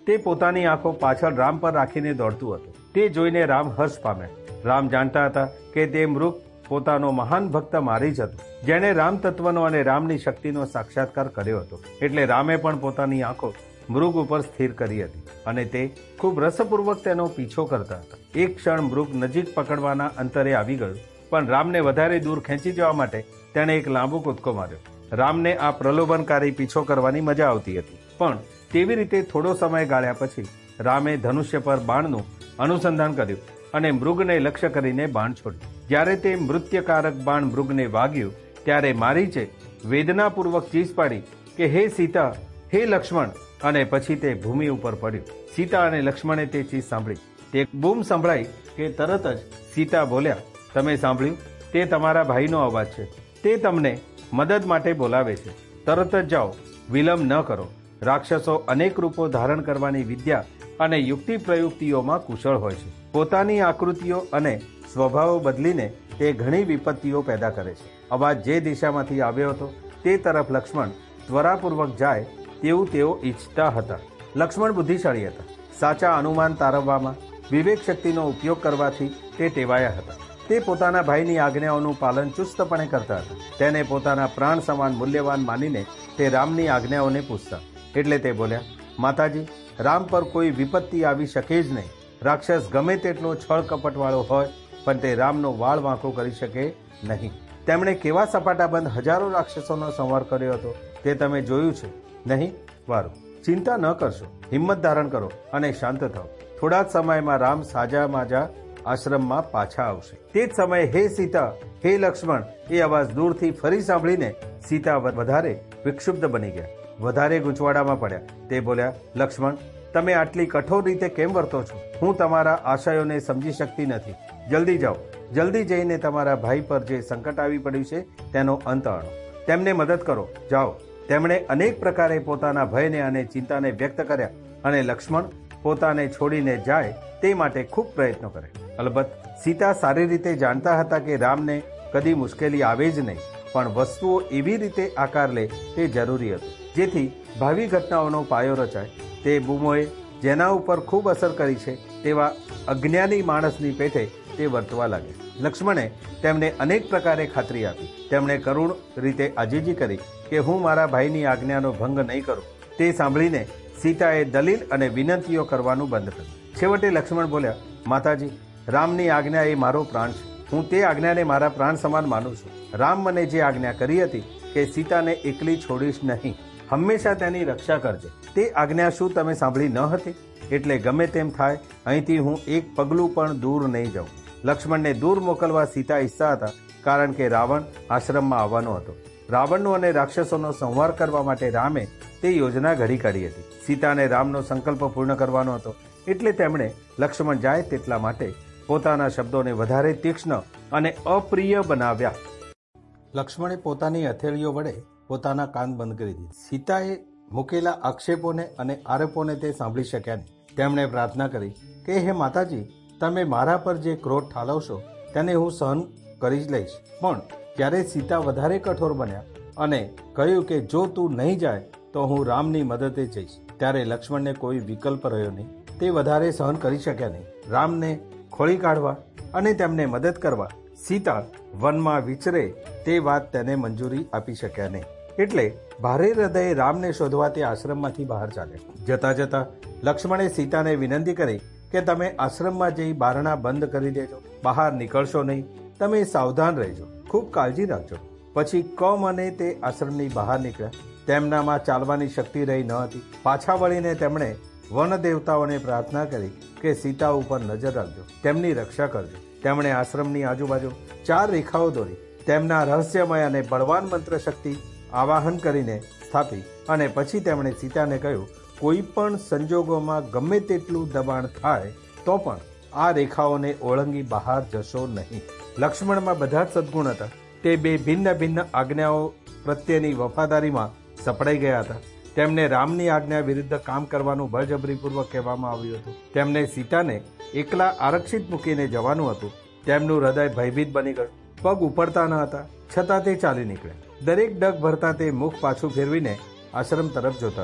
તે પોતાની આંખો પાછળ રામ પર રાખીને દોડતું હતું. તે જોઈને રામ હર્ષ પામ્યા. રામ જાણતા હતા કે તે મૃગ પોતાનો મહાન ભક્ત મારી જ હતો, જેણે રામ તત્વનો અને રામની શક્તિનો સાક્ષાત્કાર કર્યો હતો. એટલે રામે પણ પોતાની આંખો મૃગ ઉપર સ્થિર કરી હતી અને તે ખૂબ રસપૂર્વક તેનો પીછો કરતા હતા. એક ક્ષણ મૃગ નજીક પકડવાના અંતરે આવી ગયું, પણ રામને વધારે દૂર ખેંચી જવા માટે તેણે એક લાંબો કૂદકો માર્યો. રામને આ પ્રલોભનકારી પીછો કરવાની મજા આવતી હતી, પણ તેવી રીતે થોડો સમય ગાળ્યા પછી રામે ધનુષ્ય પર બાણનું અનુસંધાન કર્યું અને મૃગને લક્ષ્ય કરીને બાણ છોડ્યું. જ્યારે તે મૃત્યુકારક બાણ મૃગને વાગ્યું ત્યારે મારીચે વેદનાપૂર્વક ચીસ પાડી કે હે સીતા, હે લક્ષ્મણ, અને પછી તે ભૂમિ ઉપર પડ્યું. સીતા અને લક્ષ્મણે તે ચીજ સાંભળી. તે બૂમ સંભળાઈ કે તરત જ સીતા બોલ્યા, તમે સાંભળ્યું? તે તમારા ભાઈનો અવાજ છે. તે તમને મદદ માટે બોલાવે છે. તરત જ જાઓ, વિલંબ ન કરો. રાક્ષસો અનેક રૂપો ધારણ કરવાની વિદ્યા અને યુક્તિ પ્રયુક્તિઓમાં કુશળ હોય છે. પોતાની આકૃતિઓ અને સ્વભાવો બદલીને તે ઘણી વિપત્તિઓ પેદા કરે છે. અવાજ જે દિશામાંથી આવ્યો હતો તે તરફ લક્ષ્મણ ત્વરાપૂર્વક જાય તેવું તેઓ ઈચ્છતા હતા. લક્ષ્મણ બુદ્ધિશાળી હતા. સાચા અનુમાન તારવવામાં વિવેક શક્તિનો ઉપયોગ કરવાથી તે ટેવાયા હતા. તે પોતાના ભાઈની આજ્ઞાઓનું પાલન ચુસ્તપણે કરતા હતા. તેને પોતાના પ્રાણ સમાન મૂલ્યવાન માનીને તે રામની આજ્ઞાઓને પૂછતા. એટલે તે બોલ્યા, માતાજી, રામ પર કોઈ વિપત્તિ આવી શકે જ નહીં. રાક્ષસ ગમે તેટલો છળ કપટવાળો હોય, પણ તે રામનો વાળ વાંકો કરી શકે નહીં. તેમણે કેવા સપાટાબંધ હજારો રાક્ષસોનો સંહાર કર્યો હતો તે તમે જોયું છે નહીં? વારું, ચિંતા ન કરશો, હિંમત ધારણ કરો અને શાંત થાઓ. થોડા જ સમયમાં રામ સાજા માજા આશ્રમમાં પાછા આવશે. તે જ સમયે હે સીતા, હે લક્ષ્મણ એ અવાજ દૂરથી ફરી સાંભળીને સીતા વધારે વિક્ષુબ્ધ બની ગયા, વધારે ગૂંચવાડામાં પડ્યા. તે બોલ્યા, લક્ષ્મણ, તમે આટલી કઠોર રીતે કેમ વર્તો છો? હું તમારા આશયોને સમજી શકતી નથી. જલ્દી જાઓ, જલ્દી જઈને તમારા ભાઈ પર જે સંકટ આવી પડ્યું છે તેનો અંત આણો. તેમને મદદ કરો, જાઓ. તેમણે અનેક પ્રકારે પોતાના ભયને અને ચિંતાને વ્યક્ત કર્યા અને લક્ષ્મણ પોતાને છોડીને જાય તે માટે ખૂબ પ્રયત્નો કર્યા. અલબત્ત સીતા સારી રીતે જાણતા હતા કે રામને કદી મુશ્કેલી આવે જ નહીં, પણ વસ્તુઓ એવી રીતે આકાર લે તે જરૂરી હતું જેથી ભાવિ ઘટનાઓનો પાયો રચાય. તે બૂમોએ જેના ઉપર ખૂબ અસર કરી છે તેવા અજ્ઞાની માણસની પેઠે તે વર્તવા લાગે. લક્ષ્મણે તેમને અનેક પ્રકારે ખાતરી આપી. તેમણે કરુણ રીતે આજીજી કરી કે હું મારા ભાઈની આજ્ઞાનો ભંગ નહીં કરું. તે સાંભળીને સીતાએ દલીલ અને વિનંતીઓ કરવાનું બંધ કર્યું. છેવટે લક્ષ્મણ બોલ્યા, માતાજી, રામની આજ્ઞા એ મારો પ્રાણ છે. હું તે આજ્ઞાને મારા પ્રાણ સમાન માનું છું. રામ મને જે આજ્ઞા કરી હતી કે સીતાને એકલી છોડીશ નહીં, હંમેશા તેની રક્ષા કરજે, તે આજ્ઞા શું તમે સાંભળી ન હતી? એટલે ગમે તેમ થાય, અહીંથી હું એક પગલું પણ દૂર નહીં જાઉં. લક્ષ્મણને દૂર મોકલવા સીતા ઈચ્છતા હતા, કારણ કે રાવણ આશ્રમમાં આવવાનો હતો. રાવણનો અને રાક્ષસોનો સંહાર કરવા માટે રામે તે યોજના ઘડી કાઢી હતી. સીતાને રામનો સંકલ્પ પૂર્ણ કરવાનો હતો, એટલે તેમણે લક્ષ્મણ જાય તેટલા માટે પોતાના શબ્દોને વધારે તીક્ષ્ણ અને અપ્રિય બનાવ્યા. લક્ષ્મણે પોતાની હથેળીઓ વડે પોતાના કાન બંધ કરી દીધા. સીતાએ મૂકેલા આક્ષેપોને અને આરોપોને તે સાંભળી શક્યા નહીં. તેમણે પ્રાર્થના કરી કે હે માતાજી, તમે મારા પર જે ક્રોધ ઠાલવશો તેને હું સહન કરી જ લઈશ. પણ ત્યારે સીતા વધારે કઠોર બન્યા અને કહ્યું કે જો તું નહીં જાય તો હું રામની મદદે જઈશ. ત્યારે લક્ષ્મણને કોઈ વિકલ્પ રહ્યો નહીં. તે વધારે સહન કરી શક્યા નહીં. રામને ખોળી કાઢવા અને તેમને મદદ કરવા સીતા વનમાં વિચરે તે વાત તેને મંજૂરી આપી શક્યા નહીં. એટલે ભારે હૃદયે રામને શોધવા તે આશ્રમમાંથી બહાર ચાલ્યા. જતા જતા લક્ષ્મણે સીતાને વિનંતી કરી કે તમે આશ્રમમાં જઈ બારણા બંધ કરી દેજો, બહાર નીકળશો નહીં, તમે સાવધાન રહેજો, ખૂબ કાળજી રાખજો. પછી કમ અને તે આશ્રમની બહાર નીકળ્યા. તેમનામાં ચાલવાની શક્તિ રહી ન હતી. પાછા વળીને તેમણે વન દેવતાઓને પ્રાર્થના કરી કે સીતા ઉપર નજર રાખજો, તેમની રક્ષા કરજો. તેમણે આશ્રમની આજુબાજુ ચાર રેખાઓ દોરી તેમના રહસ્યમય અને બળવાન મંત્ર શક્તિ આવાહન કરીને સ્થાપી અને પછી તેમણે સીતાને કહ્યું, કોઈ પણ સંજોગોમાં ગમે તેટલું દબાણ થાય તો પણ આ રેખાઓને ઓળંગી બહાર જશો નહીં. લક્ષ્મણમાં બધા જ સદગુણ હતા. તે બે ભિન્ન ભિન્ન આજ્ઞાઓ પ્રત્યેની વફાદારીમાં સપડાઈ ગયા હતા. તેમને રામની આજ્ઞા વિરુદ્ધ કામ કરવાનું બળજબરીપૂર્વક કહેવામાં આવ્યું હતું. તેમને સીતાને એકલા આરક્ષિત મૂકીને જવાનું હતું. તેમનું હૃદય ભયભીત બની ગયું. પગ ઉપડતા ન હતા, છતાં તે ચાલી નીકળ્યા. દરેક ડગ ભરતા તે મુખ પાછું ફેરવીને આશ્રમ તરફ જોતા હતા.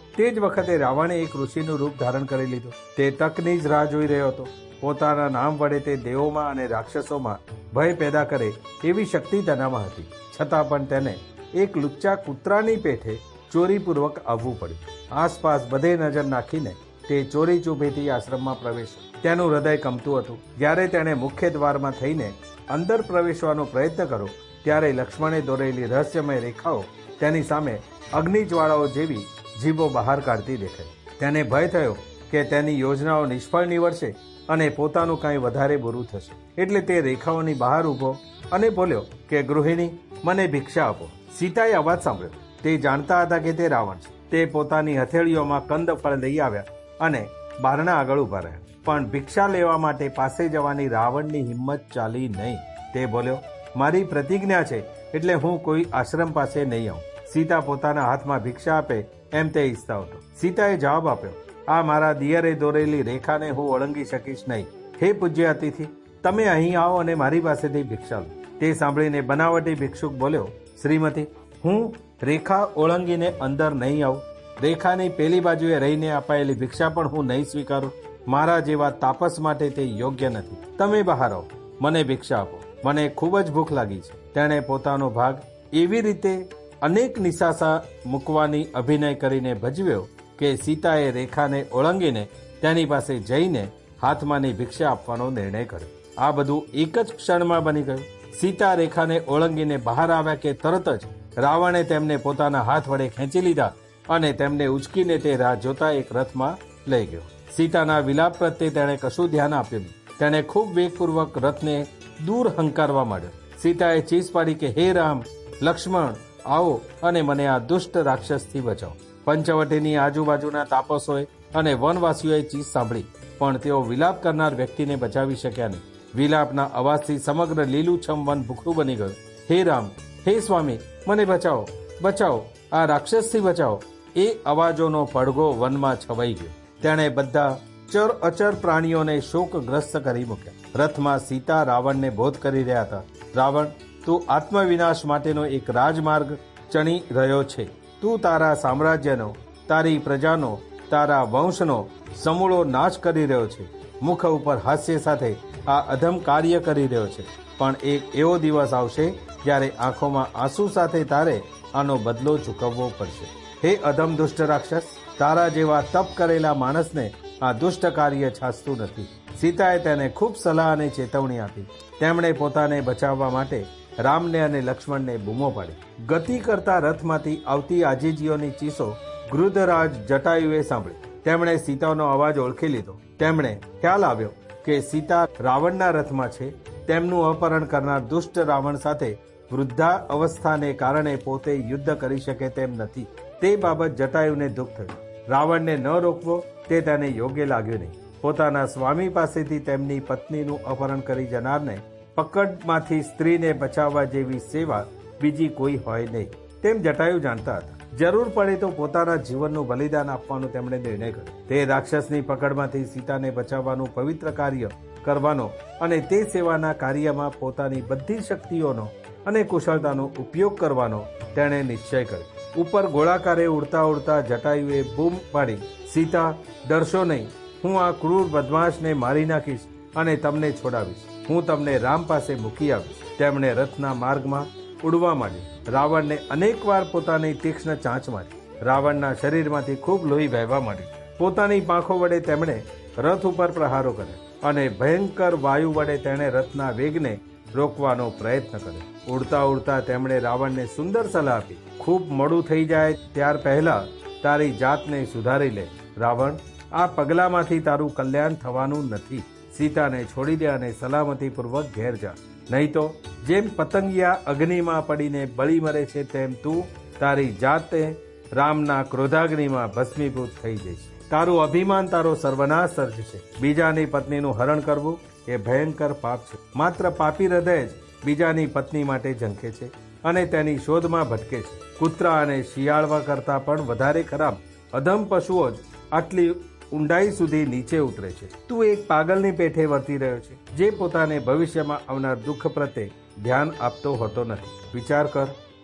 તે જ વખતે રાવણે એક ઋષિનું રૂપ ધારણ કરી લીધું. તે તકની જ રાહ જોઈ રહ્યો હતો. પોતાના નામ વડે તે દેવોમાં અને રાક્ષસોમાં ભય પેદા કરે એવી શક્તિ તેનામાં હતી. છતાં પણ તેને એક લુચ્ચા કૂતરાની પેઠે ચોરીપૂર્વક આવવું પડ્યું. આસપાસ બધે નજર નાખીને તે ચોરી ચૂપેથી આશ્રમમાં પ્રવેશ્યો. તેનું હૃદય કમતું હતું. જ્યારે તેણે મુખ્ય દ્વારમાં થઈને અંદર પ્રવેશવાનો પ્રયત્ન કર્યો ત્યારે લક્ષ્મણે દોરેલી રહસ્યમય રેખાઓ તેની સામે અગ્નિજ્વાળાઓ જેવી જીભો બહાર કાઢતી દેખાઈ. તેને ભય થયો કે તેની યોજનાઓ નિષ્ફળ નીવડશે અને પોતાનું કાંઈ વધારે બુરું થશે. એટલે તે રેખાઓની બહાર ઊભો અને બોલ્યો કે ગૃહિણી, મને ભિક્ષા આપો. સીતાએ અવાજ સાંભળ્યો. તે જાણતા હતા કે તે રાવણ છે. તે પોતાની હથેળીઓમાં કંદ ફળ લઈ આવ્યા અને બારણા આગળ ઉભા રહ્યા. પણ ભિક્ષા લેવા માટે પાસે જવાની રાવણની હિંમત ચાલી નહીં. તે બોલ્યો, મારી પ્રતિજ્ઞા છે એટલે હું કોઈ આશ્રમ પાસે નહીં આવું. સીતા પોતાના હાથમાં ભિક્ષા આપે એમ તે ઈચ્છતા હતો. સીતાએ જવાબ આપ્યો, આ મારા દિયરે દોરેલી રેખાને હું ઓળંગી શકીશ નહીં. હે પૂજ્ય અતિથિ, તમે અહીં આવો અને મારી પાસેથી ભિક્ષા લો. તે સાંભળીને બનાવટી ભિક્ષુક બોલ્યો, શ્રીમતી, હું રેખા ઓળંગીને અંદર નહીં આવું. રેખાની પેલી બાજુએ રહીને અપાયેલી ભિક્ષા પણ હું નહીં સ્વીકારું. મારા જેવા તાપસ માટે તે યોગ્ય નથી. તમે બહાર આવો, મને ભિક્ષા આપો. મને ખૂબ જ ભૂખ લાગી છે. તેણે પોતાનો ભાગ એવી રીતે અનેક નિશાસા મૂકવાની અભિનય કરીને ભજવ્યો કે સીતાએ રેખાને ઓળંગીને તેની પાસે જઈને હાથમાંની ભિક્ષા આપવાનો નિર્ણય કર્યો. આ બધું એક જ ક્ષણમાં બની ગયું. સીતા રેખાને ઓળંગીને બહાર આવ્યા કે તરત જ રાવણે તેમને પોતાના હાથ વડે ખેંચી લીધા અને તેમને ઉચકીને તે રાહ જોતા એક રથમાં લઈ ગયો. સીતાના વિલાપ પ્રત્યે તેણે કશું ધ્યાન આપ્યું નહીં. તેણે ખૂબ વેગપૂર્વક રથને દૂર હંકારવા માંડ્યો. સીતાએ ચીસ પાડી કે હે રામ, લક્ષ્મણ, આવો અને મને આ દુષ્ટ રાક્ષસથી બચાવો. પંચવટીની આજુબાજુના તાપસોએ અને વનવાસીઓએ ચીસ સાંભળી, પણ તેઓ વિલાપ કરનાર વ્યક્તિને બચાવી શક્યા નહીં. વિલાપના અવાજથી સમગ્ર લીલુંછમ વન ભૂખરું બની ગયું. હે રામ, હે સ્વામી, મને બચાવો, બચાવો, આ રાક્ષસથી બચાવો. એ અવાજોનો પડઘો વનમાં છવાઈ ગયો. તેણે બધા ચર અચર પ્રાણીઓને શોકગ્રસ્ત કરી મૂક્યા. રથમાં સીતા રાવણને બોધ કરી રહ્યા હતા. રાવણ, તું આત્મવિનાશ માટેનો એક રાજમાર્ગ ચણી રહ્યો છે. તું તારા સામ્રાજ્યનો, તારી પ્રજાનો, તારા વંશનો સમૂળો નાશ કરી રહ્યો છે. મુખ ઉપર હાસ્ય સાથે આ અધમ કાર્ય કરી રહ્યો છે. પણ એક એવો દિવસ આવશે જ્યારે આંખોમાં આંસુ સાથે તારે આનો બદલો ચૂકવવો પડશે. હે અધમ દુષ્ટ રાક્ષસ, તારા જેવા તપ કરેલા માણસને આ દુષ્ટ કાર્ય છાસતું નથી. સીતાએ તેને ખૂબ સલાહ અને ચેતવણી આપી. તેમણે પોતાને બચાવવા માટે રામને અને લક્ષ્મણને બૂમો પાડી. ગતિ કરતા રથમાંથી આવતી આજીજીઓની ચીસો ગૃધરાજ જટાયુએ સાંભળી. તેમણે સીતાનો અવાજ ઓળખી લીધો. તેમણે ખ્યાલ આવ્યો કે સીતા રાવણના રથમાં છે. તેમનું અપહરણ કરનાર દુષ્ટ રાવણ સાથે વૃદ્ધા અવસ્થાને કારણે પોતે યુદ્ધ કરી શકે તેમ નથી. તે બાબત જટાયુને દુઃખ થયું. રાવણને ન રોકવો તે તેને યોગ્ય લાગ્યું નહીં. પોતાના સ્વામી પાસેથી તેમની પત્નીનું અપહરણ કરી જનારને પકડમાંથી સ્ત્રીને બચાવવા જેવી સેવા બીજી કોઈ હોય નહીં તેમ જટાયુ જાણતા હતા. જરૂર પડે તો પોતાના જીવનનું બલિદાન આપવાનું તેમણે નિર્ણય કર્યો. તે રાક્ષસની પકડમાંથી સીતાને બચાવવાનું પવિત્ર કાર્ય કરવાનો અને તે સેવાના કાર્યમાં પોતાની બધી શક્તિઓનો અને કુશળતાનો ઉપયોગ કરવાનો તેણે નિશ્ચય કર્યો. ઉપર ગોળાકારે ઉડતા ઉડતા જટાયુએ બૂમ પાડી, સીતા, ડરશો નહીં. હું આ ક્રૂર બદમાશને મારી નાખીશ અને તમને છોડાવીશ. હું તમને રામ પાસે મૂકી આવીશ. તેમણે રથના માર્ગમાં ઉડવા માંડ્યું. રાવણને અનેક વાર પોતાની તીક્ષ્ણ ચાંચ મારી. રાવણના શરીરમાંથી ખૂબ લોહી વહેવા માંડ્યું. પોતાની પાંખો વડે તેમણે રથ ઉપર પ્રહારો કર્યા અને ભયંકર વાયુ વડે તેણે રથના વેગને રોકવાનો પ્રયત્ન કર્યો. ઉડતા ઉડતા તેમણે રાવણને સુંદર સલાહ આપી. ખૂબ મોડું થઈ જાય ત્યાર પહેલા તારી જાતને સુધારી લે. રાવણ, આ પગલામાંથી તારું કલ્યાણ થવાનું નથી. સીતાને છોડી દે અને સલામતીપૂર્વક ઘેર જા. નહીં તો જેમ પતંગિયા અગ્નિમાં પડીને બળી મરે છે તેમ તું તારી જાતે રામના ક્રોધાગ્નિમાં ભસ્મીભૂત થઈ જઈશ. તારું અભિમાન તારો સર્વનાશ સર્જશે. બીજાની પત્નીનું હરણ કરવું એ ભયંકર પાપ છે. માત્ર પાપી હૃદય જ બીજાની પત્ની માટે ઝંખે છે અને તેની શોધમાં ભટકે છે. કૂતરા અને શિયાળવા કરતાં પણ વધારે ખરાબ અધમ પશુઓ જ આટલી ઊંડાઈ સુધી નીચે ઉતરે છે. તું એક પાગલની પેઠે વર્તી રહ્યો છે જે પોતાને ભવિષ્યમાં આવનાર દુઃખ પ્રત્યે ધ્યાન આપતો હોતો નથી. વિચાર કર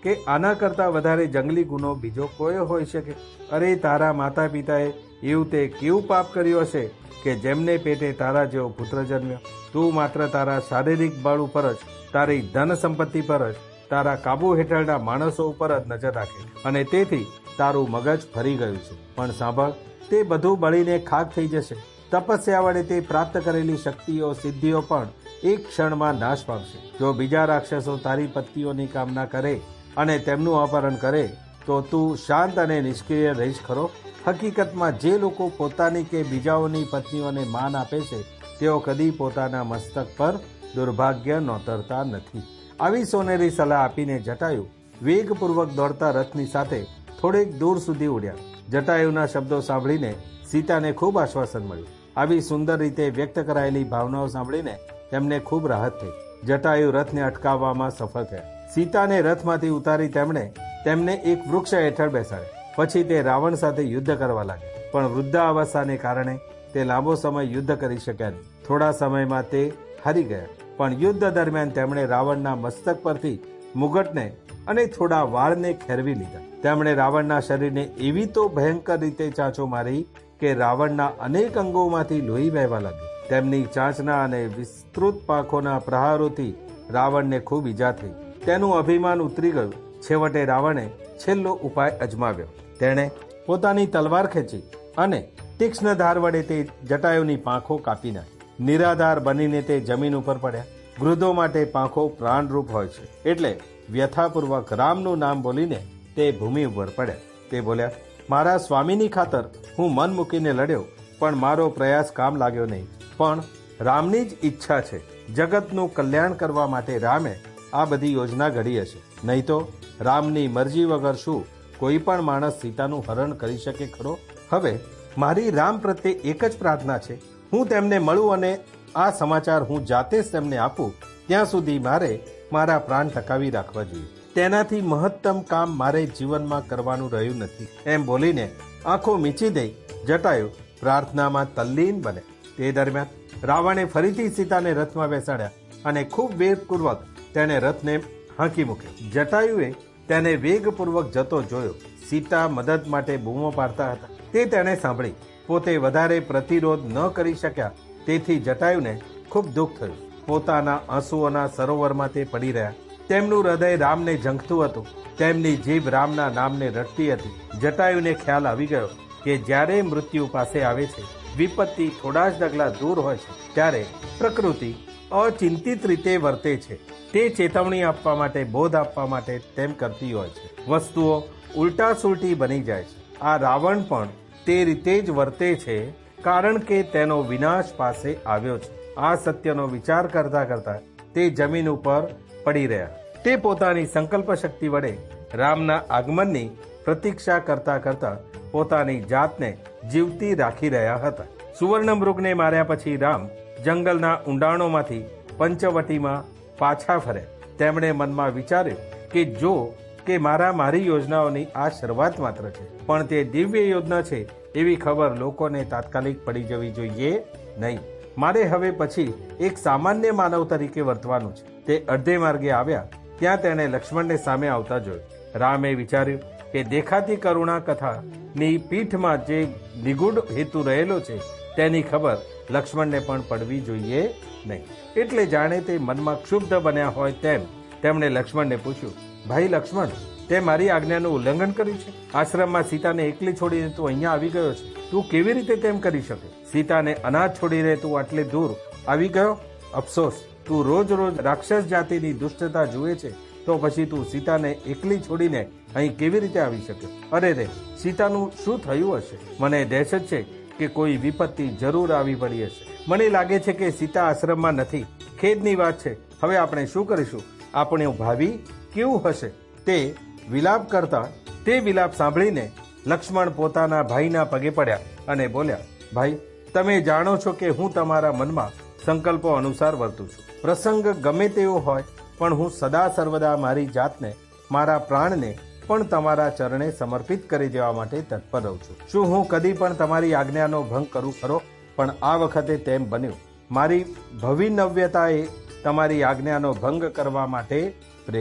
કે આના કરતા વધારે જંગલી ગુનો બીજો કોઈ હોઈ શકે? અરે તારા માતા પિતાએ એવું તે કેવું પાપ કર્યું હશે કે જેમને પેટે તારા જેવો પુત્ર જન્મ્યો? તું માત્ર તારા શારીરિક બળ ઉપર જ, તારી ધન સંપત્તિ પર જ, તારા કાબુ હેઠળના માણસો ઉપર જ નજર રાખે અને તેથી તારું મગજ ફરી ગયું છે. પણ સાંભળ, તે બધું બળીને ખાક થઈ જશે. તપસ્યા વડે તે પ્રાપ્ત કરેલી શક્તિઓ સિદ્ધિઓ પણ એક ક્ષણમાં નાશ પામશે. જો બીજા રાક્ષસો તારી પત્નીઓની કામના કરે અને તેમનું અપહરણ કરે તો તું શાંત અને નિષ્ક્રિય રહીશ ખરો? હકીકતમાં જે લોકો પોતાની કે બીજાઓની પત્નીઓને માન આપે છે તેઓ કદી પોતાના મસ્તક પર દુર્ભાગ્ય નોતરતા નથી. આવી સોનેરી સલાહ આપીને જટાયુ વેગપૂર્વક દોડતા રથની સાથે થોડેક દૂર સુધી ઉડ્યા. જટાયુના શબ્દો સાંભળીને સીતાને ખૂબ આશ્વાસન મળ્યું. આવી સુંદર રીતે વ્યક્ત કરાયેલી ભાવનાઓ સાંભળીને તેમને ખૂબ રાહત થઈ. જટાયુ રથને અટકાવવામાં સફળ થયા. સીતાને રથમાંથી ઉતારી તેમણે તેમને એક વૃક્ષ હેઠળ બેસાડ્યા. પછી તે રાવણ સાથે યુદ્ધ કરવા લાગ્યા. પણ વૃદ્ધાવસ્થાને કારણે તે લાંબો સમય યુદ્ધ કરી શક્યા નહીં. થોડા સમયમાં તે હારી ગયા. પણ યુદ્ધ દરમિયાન તેમણે રાવણના મસ્તક પરથી મુગટને અને થોડા વાળને ખેરવી લીધા. તેમણે રાવણના શરીરને એવી તો ભયંકર રીતે ચાંચો મારી કે રાવણના અનેક અંગોમાંથી લોહી વહેવા લાગ્યું. તેમની ચાંચના અને વિસ્તૃત પાંખોના પ્રહારોથી રાવણને ખૂબ ઈજા થઈ. તેનું અભિમાન ઉતરી ગયું. છેવટે રાવણે છેલ્લો ઉપાય અજમાવ્યો. તેણે પોતાની તલવાર ખેંચી અને તીક્ષ્ણ ધાર વડે તે જટાયુની પાંખો કાપી નાખી. નિરાધાર બનીને તે જમીન ઉપર પડ્યા. વૃદ્ધો માટે પાંખો પ્રાણરૂપ હોય છે, એટલે વ્યથાપૂર્વક રામનું નામ બોલીને તે ભૂમિ ઉપર પડ્યા. તે બોલ્યા, મારા સ્વામીની ખાતર હું મન મૂકીને લડ્યો, પણ મારો પ્રયાસ કામ લાગ્યો નહીં. પણ રામની જ ઈચ્છા છે. જગતનું કલ્યાણ કરવા માટે રામે આ બધી યોજના ઘડી હશે. નહીં તો રામની મરજી વગર શું કોઈ પણ માણસ સીતાનું હરણ કરી શકે ખરો? હવે મારી રામ પ્રત્યે એક જ પ્રાર્થના છે, હું તેમને મળું અને આ સમાચાર હું જાતે જ તેમને આપું. ત્યાં સુધી મારે મારા પ્રાણ ટકાવી રાખવા જોઈએ. તેનાથી મહત્તમ કામ મારે જીવનમાં કરવાનું રહ્યું નથી. એમ બોલીને આંખો મીચી દઈ જટાયુ પ્રાર્થનામાં તલ્લીન બને. તે દરમિયાન રાવણે ફરીથી સીતાને રથમાં બેસાડ્યા અને ખૂબ વેગપૂર્વક તેને રથને હાંકી મૂક્યો. જટાયુએ તેને વેગપૂર્વક જતો જોયો. સીતા મદદ માટે બૂમો પાડતા હતા. તે તેણે સાંભળી. પોતે વધારે પ્રતિરોધ ન કરી શક્યા, તેથી જટાયુને ખૂબ દુઃખ થયું. પોતાના આંસુઓના સરોવરમાં તે પડી રહ્યા. તેમનું હૃદય રામને ઝંખતું હતું. તેમની જીભ રામના નામને રટતી હતી. જટાયુને ખ્યાલ આવી ગયો કે જ્યારે મૃત્યુ પાસે આવે છે, વિપત્તિ થોડા જ ડગલા દૂર હોય છે, ત્યારે પ્રકૃતિ અચિંતિત રીતે વર્તે છે. તે ચેતવણી આપવા માટે, બોધ આપવા માટે તેમ કરતી હોય છે. વસ્તુઓ ઉલટા સુલટી બની જાય છે. આ રાવણ પણ તે રીતે જ વર્તે છે, કારણ કે તેનો વિનાશ પાસે આવ્યો છે. આ સત્યનો વિચાર કરતા કરતા તે જમીન ઉપર પડી રહ્યા. તે પોતાની સંકલ્પ શક્તિ વડે રામના આગમનની પ્રતીક્ષા કરતા કરતા પોતાની જાતને જીવતી રાખી રહ્યા હતા. સુવર્ણ મૃગને માર્યા પછી રામ જંગલના ઊંડાણોમાંથી પંચવટીમાં પાછા ફર્યા. તેમણે મનમાં વિચાર્યું કે જો કે મારા મારી યોજનાઓની આ શરૂઆત માત્ર છે, પણ તે દિવ્ય યોજના છે એવી ખબર લોકોને તાત્કાલિક પડી જવી જોઈએ નહીં. મારે હવે પછી એક સામાન્ય માનવ તરીકે વર્તવાનું છે. તે અડધે માર્ગે આવ્યા ત્યાં તેણે લક્ષ્મણને સામે આવતા જોયું. રામે વિચાર્યું કે દેખાતી કરુણા કથાની પીઠમાં જે નિગૂઢ હેતુ રહેલો છે તેની ખબર લક્ષ્મણને પણ પડવી જોઈએ નહીં. એટલે જાણે તે મનમાં ક્ષુબ્ધ બન્યા હોય તેમ તેમણે લક્ષ્મણને પૂછ્યું, ભાઈ લક્ષ્મણ, તે મારી આજ્ઞાનું ઉલ્લંઘન કર્યું છે. આશ્રમમાં સીતાને એકલી છોડીને તું અહીંયા આવી ગયો છે. તું કેવી રીતે તેમ કરી શકે? સીતાને અનાથ છોડીને તું આટલે દૂર આવી ગયો? અફસોસ, તું રોજ રોજ રાક્ષસ જાતિની દુષ્ટતા જુએ છે, તો પછી તું સીતાને એકલી છોડીને અહીં કેવી રીતે આવી શક્યો? અરે રે, સીતાનું શું થયું હશે? મને દહેશત છે કે કોઈ વિપત્તિ જરૂર આવી પડી હશે. મને લાગે છે કે સીતા આશ્રમમાં નથી. ખેદની વાત છે. હવે આપણે શું કરીશું? આપણું ભાવિ કેવું હશે? તે વિલાપ કરતા તે વિલાપ સાંભળીને લક્ષ્મણ પોતાના ભાઈના પગે પડ્યા અને બોલ્યા, ભાઈ, તમે જાણો છો કે હું તમારા મનમાં સંકલ્પો અનુસાર વર્તું છું. પ્રસંગ ગમે તેવો હોય, પણ હું સદા સર્વદા મારી જાતને, મારા પ્રાણને પણ તમારા ચરણે સમર્પિત કરી દેવા માટે તત્પર રહું છું. શું હું કદી પણ તમારી આજ્ઞાનો ભંગ કરું ખરો? પણ આ વખતે તેમ બન્યું. મારી ભવિનવ્યતાએ તમારી આજ્ઞાનો ભંગ કરવા માટે પ્રેર્યો.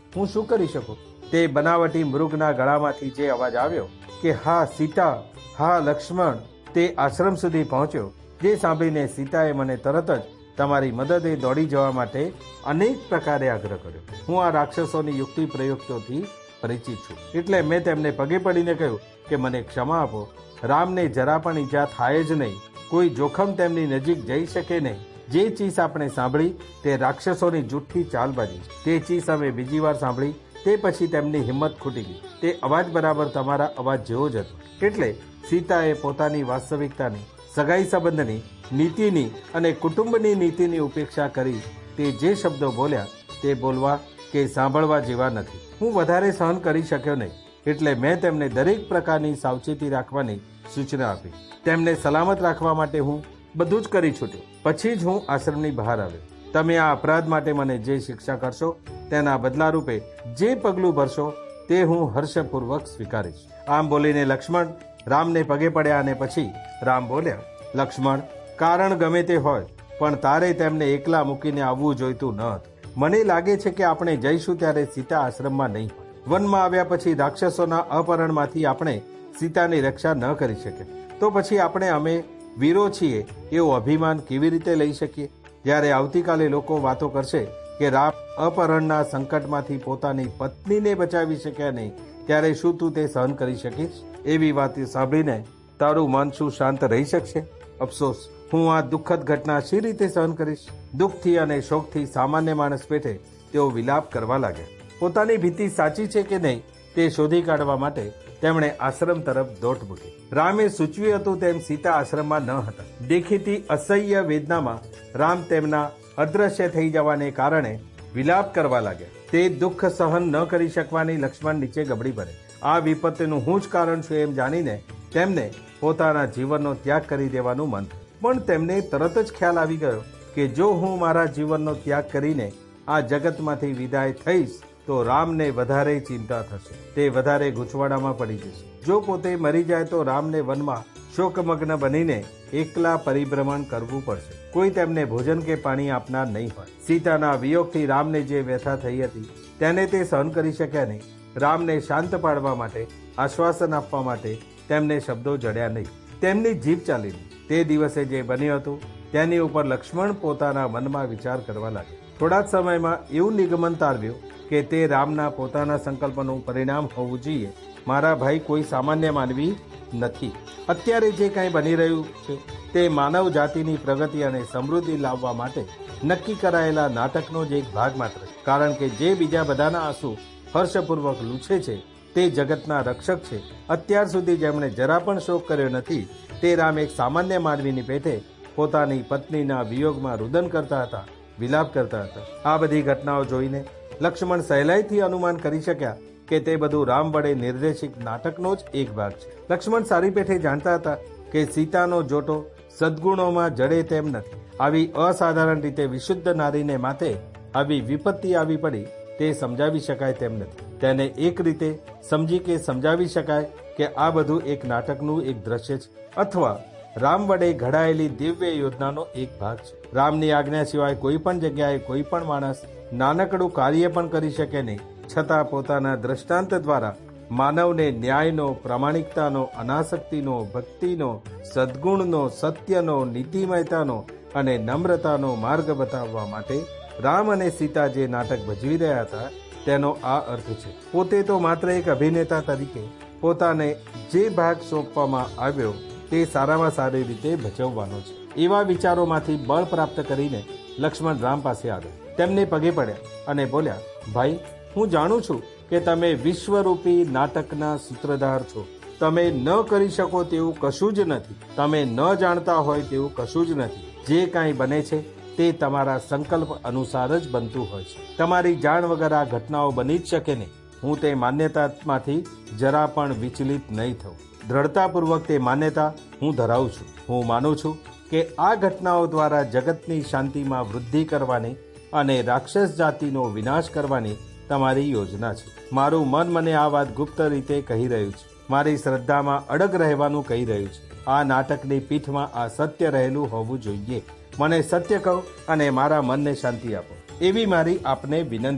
હું શું કરી શકું? તે બનાવટી મૃગના ગળામાંથી જે અવાજ આવ્યો કે હા સીતા, હા લક્ષ્મણ, તે આશ્રમ સુધી પહોંચ્યો, જે સાંભળીને સીતાએ મને તરત જ તમારી મદદે દોડી જવા માટે અનેક પ્રકારે આગ્રહ કર્યો. હું આ રાક્ષસોની યુક્તિ પ્રયુક્તિઓથી પરિચિત છું, એટલે મેં તેમને પગે પડીને કહ્યું કે મને ક્ષમા આપો. રામને જરા પણ ઈજા થાય જ નહીં, કોઈ જોખમ તેમની નજીક જઈ શકે નહીં. જે ચીસ આપણે સાંભળી તે રાક્ષસોની જૂઠી ચાલબાજી. તે ચીસ અમે બીજી વાર સાંભળી, તે પછી તેમની હિંમત ખૂટી ગઈ. તે અવાજ બરાબર તમારા અવાજ જેવો જ હતો. એટલે સીતાએ પોતાની વાસ્તવિકતાની, સગાઈ સંબંધની, નીતિની અને કુટુંબની નીતિની ઉપેક્ષા કરી તે જે શબ્દો બોલ્યા તે બોલવા કે સાંભળવા જેવા નથી. હું વધારે સહન કરી શક્યો નહીં, એટલે મેં તેમને દરેક પ્રકારની સાવચેતી રાખવાની સૂચના આપી. તેમને સલામત રાખવા માટે હું બધું જ કરી છૂટ્યો. પછી જ હું આશ્રમની બહાર આવ્યો. તમે આ અપરાધ માટે મને જે શિક્ષા કરશો તેના બદલા રૂપે જે પગલું ભરશો તે હું હર્ષપૂર્વક સ્વીકારીશ. આમ બોલીને લક્ષ્મણ રામને પગે પડ્યા અને પછી રામ બોલ્યા, લક્ષ્મણ, કારણ ગમે તે હોય પણ તારે તેમને એકલા મૂકીને આવવું જોઈતું ન હતું. મને લાગે છે કે આપણે જઈશું ત્યારે સીતા આશ્રમમાં નહીં હોય. વનમાં આવ્યા પછી રાક્ષસોના અપહરણમાંથી આપણે સીતાની રક્ષા ન કરી શકીએ તો પછી આપણે અમે વીરો છીએ એવું અભિમાન કેવી રીતે લઈ શકીએ? જ્યારે આવતીકાલે લોકો વાતો કરશે કે રામ અપહરણના સંકટમાંથી પોતાની પત્નીને બચાવી શક્યા નહીં, ત્યારે શું તું તે સહન કરી શકીશ? એવી વાત સાંભળીને તારું મન શું શાંત રહી શકશે? અફસોસ, હું આ દુઃખદ ઘટના શી રીતે સહન કરીશ? દુઃખથી અને શોકથી સામાન્ય માણસ પેટે તેઓ વિલાપ કરવા લાગ્યા. પોતાની ભીતિ સાચી છે કે નહીં તે શોધી કાઢવા માટે તેમણે આશ્રમ તરફ દોટ મૂકી. રામે સૂચવ્યું હતું તેમ સીતા આશ્રમમાં ન હતા. દેખીતી અસહ્ય વેદનામાં રામ તેમના અદ્રશ્ય થઈ જવાને કારણે વિલાપ કરવા લાગ્યા. તે દુઃખ સહન ન કરી શકવાની લક્ષ્મણ નીચે ગબડી પડે. આ વિપત્તિનું હું જ કારણ છું એમ જાણીને તેમને પોતાના જીવનનો ત્યાગ કરી દેવાનું મન થયું. પણ તેમને તરત જ ખ્યાલ આવી ગયો કે જો હું મારા જીવનનો ત્યાગ કરીને આ જગતમાંથી વિદાય થઈશ તો રામને વધારે ચિંતા થશે, તે વધારે ગૂંચવાડામાં પડી જશે. જો પોતે મરી જાય તો રામને વનમાં શોકમગ્ન બનીને એકલા પરિભ્રમણ કરવું પડશે. કોઈ તેમને ભોજન કે પાણી આપનાર નહીં હોય. સીતાના વિયોગથી રામને જે વ્યથા થઈ હતી તેને તે સહન કરી શક્યા નહીં. રામને શાંત પાડવા માટે, આશ્વાસન આપવા માટે તેમને શબ્દો જડ્યા નહીં. તેમની જીભ ચાલી નહીં. તે દિવસે જે બન્યું હતું તેની ઉપર લક્ષ્મણ પોતાના મનમાં વિચાર કરવા લાગ્યો. થોડા જ સમયમાં એવું નિગમન તારવ્યું કે તે રામના પોતાના સંકલ્પનું પરિણામ હોવું જોઈએ. મારા ભાઈ કોઈ સામાન્ય માનવી નથી. અત્યારે જે કંઈ બની રહ્યું છે તે માનવ જાતિની પ્રગતિ અને સમૃદ્ધિ લાવવા માટે નક્કી કરાયેલા નાટકનો જ એક ભાગ માત્ર. કારણ કે જે બીજા બધાના આંસુ હર્ષપૂર્વક લૂછે છે તે જગતના રક્ષક છે. અત્યાર સુધી જેમણે જરા પણ શોક કર્યો નથી તે રામ એક સામાન્ય માનવીની પેટે પોતાની પત્નીના વિયોગમાં રુદન કરતા હતા, વિલાપ કરતા હતા. આ બધી ઘટનાઓ જોઈને લક્ષ્મણ સહેલાઈથી અનુમાન કરી શક્યા કે તે બધું રામ વડે નિર્દેશિત નાટકનો જ એક ભાગ છે. લક્ષ્મણ સારી પેઠે જાણતા હતા કે સીતાનો જોટો સદગુણોમાં જડે તેમ નથી. આવી અસાધારણ રીતે વિશુદ્ધ નારીને માથે આવી વિપત્તિ આવી પડી તે સમજાવી શકાય તેમ નથી. તેને એક રીતે સમજી કે સમજાવી શકાય કે આ બધું એક નાટકનું એક દ્રશ્ય છે અથવા રામ વડે ઘડાયેલી દિવ્ય યોજનાનો એક ભાગ છે. રામની આજ્ઞા સિવાય કોઈ પણ જગ્યાએ કોઈ પણ માણસ નાનકડું કાર્ય પણ કરી શકે નહીં. છતાં પોતાના દ્રષ્ટાંત દ્વારા માનવને ન્યાયનો, પ્રામાણિકતાનો, અનાસક્તિનો, ભક્તિનો, સદ્ગુણનો, સત્યનો, નીતિમયતાનો અને નમ્રતાનો માર્ગ બતાવવા માટે રામ અને સીતા જે નાટક ભજવી રહ્યા હતા તેનો આ અર્થ છે. પોતે તો માત્ર એક અભિનેતા તરીકે પોતાને જે ભાગ સોંપવામાં આવ્યો તે સારામાં સારી રીતે ભજવવાનો છે. એવા વિચારોમાંથી બળ પ્રાપ્ત કરીને લક્ષ્મણ રામ પાસે આવ્યા. તેમને પગે પડ્યા અને બોલ્યા, ભાઈ, હું જાણું છું કે તમે વિશ્વરૂપી નાટકના સૂત્રધાર છો. તમે ન કરી શકો તેવું કશું જ નથી. તમે ન જાણતા હોય તેવું કશું જ નથી. જે કાંઈ બને છે તે તમારા સંકલ્પ અનુસાર જ બનતું હોય છે. તમારી જાણ વગર આ ઘટનાઓ બની જ શકે નહીં. હું તે માન્યતામાંથી જરા પણ વિચલિત નહીં થઉં. દ્રઢતાપૂર્વક તે માન્યતા હું ધરાવું છું. હું માનું છું કે આ ઘટનાઓ દ્વારા જગતની શાંતિમાં વૃદ્ધિ કરવાની અને રાક્ષસ જાતિનો વિનાશ કરવાની તમારી યોજના છે. મારું મન મને આ વાત ગુપ્ત રીતે કહી રહ્યું છે. મારી શ્રદ્ધામાં અડગ રહેવાનું કહી રહ્યું છે. આ નાટકની પીઠમાં આ સત્ય રહેલું હોવું જોઈએ. મને સત્ય કહો અને મારા મનને શાંતિ આપો, એવી મારી આપને વિનંતી છે.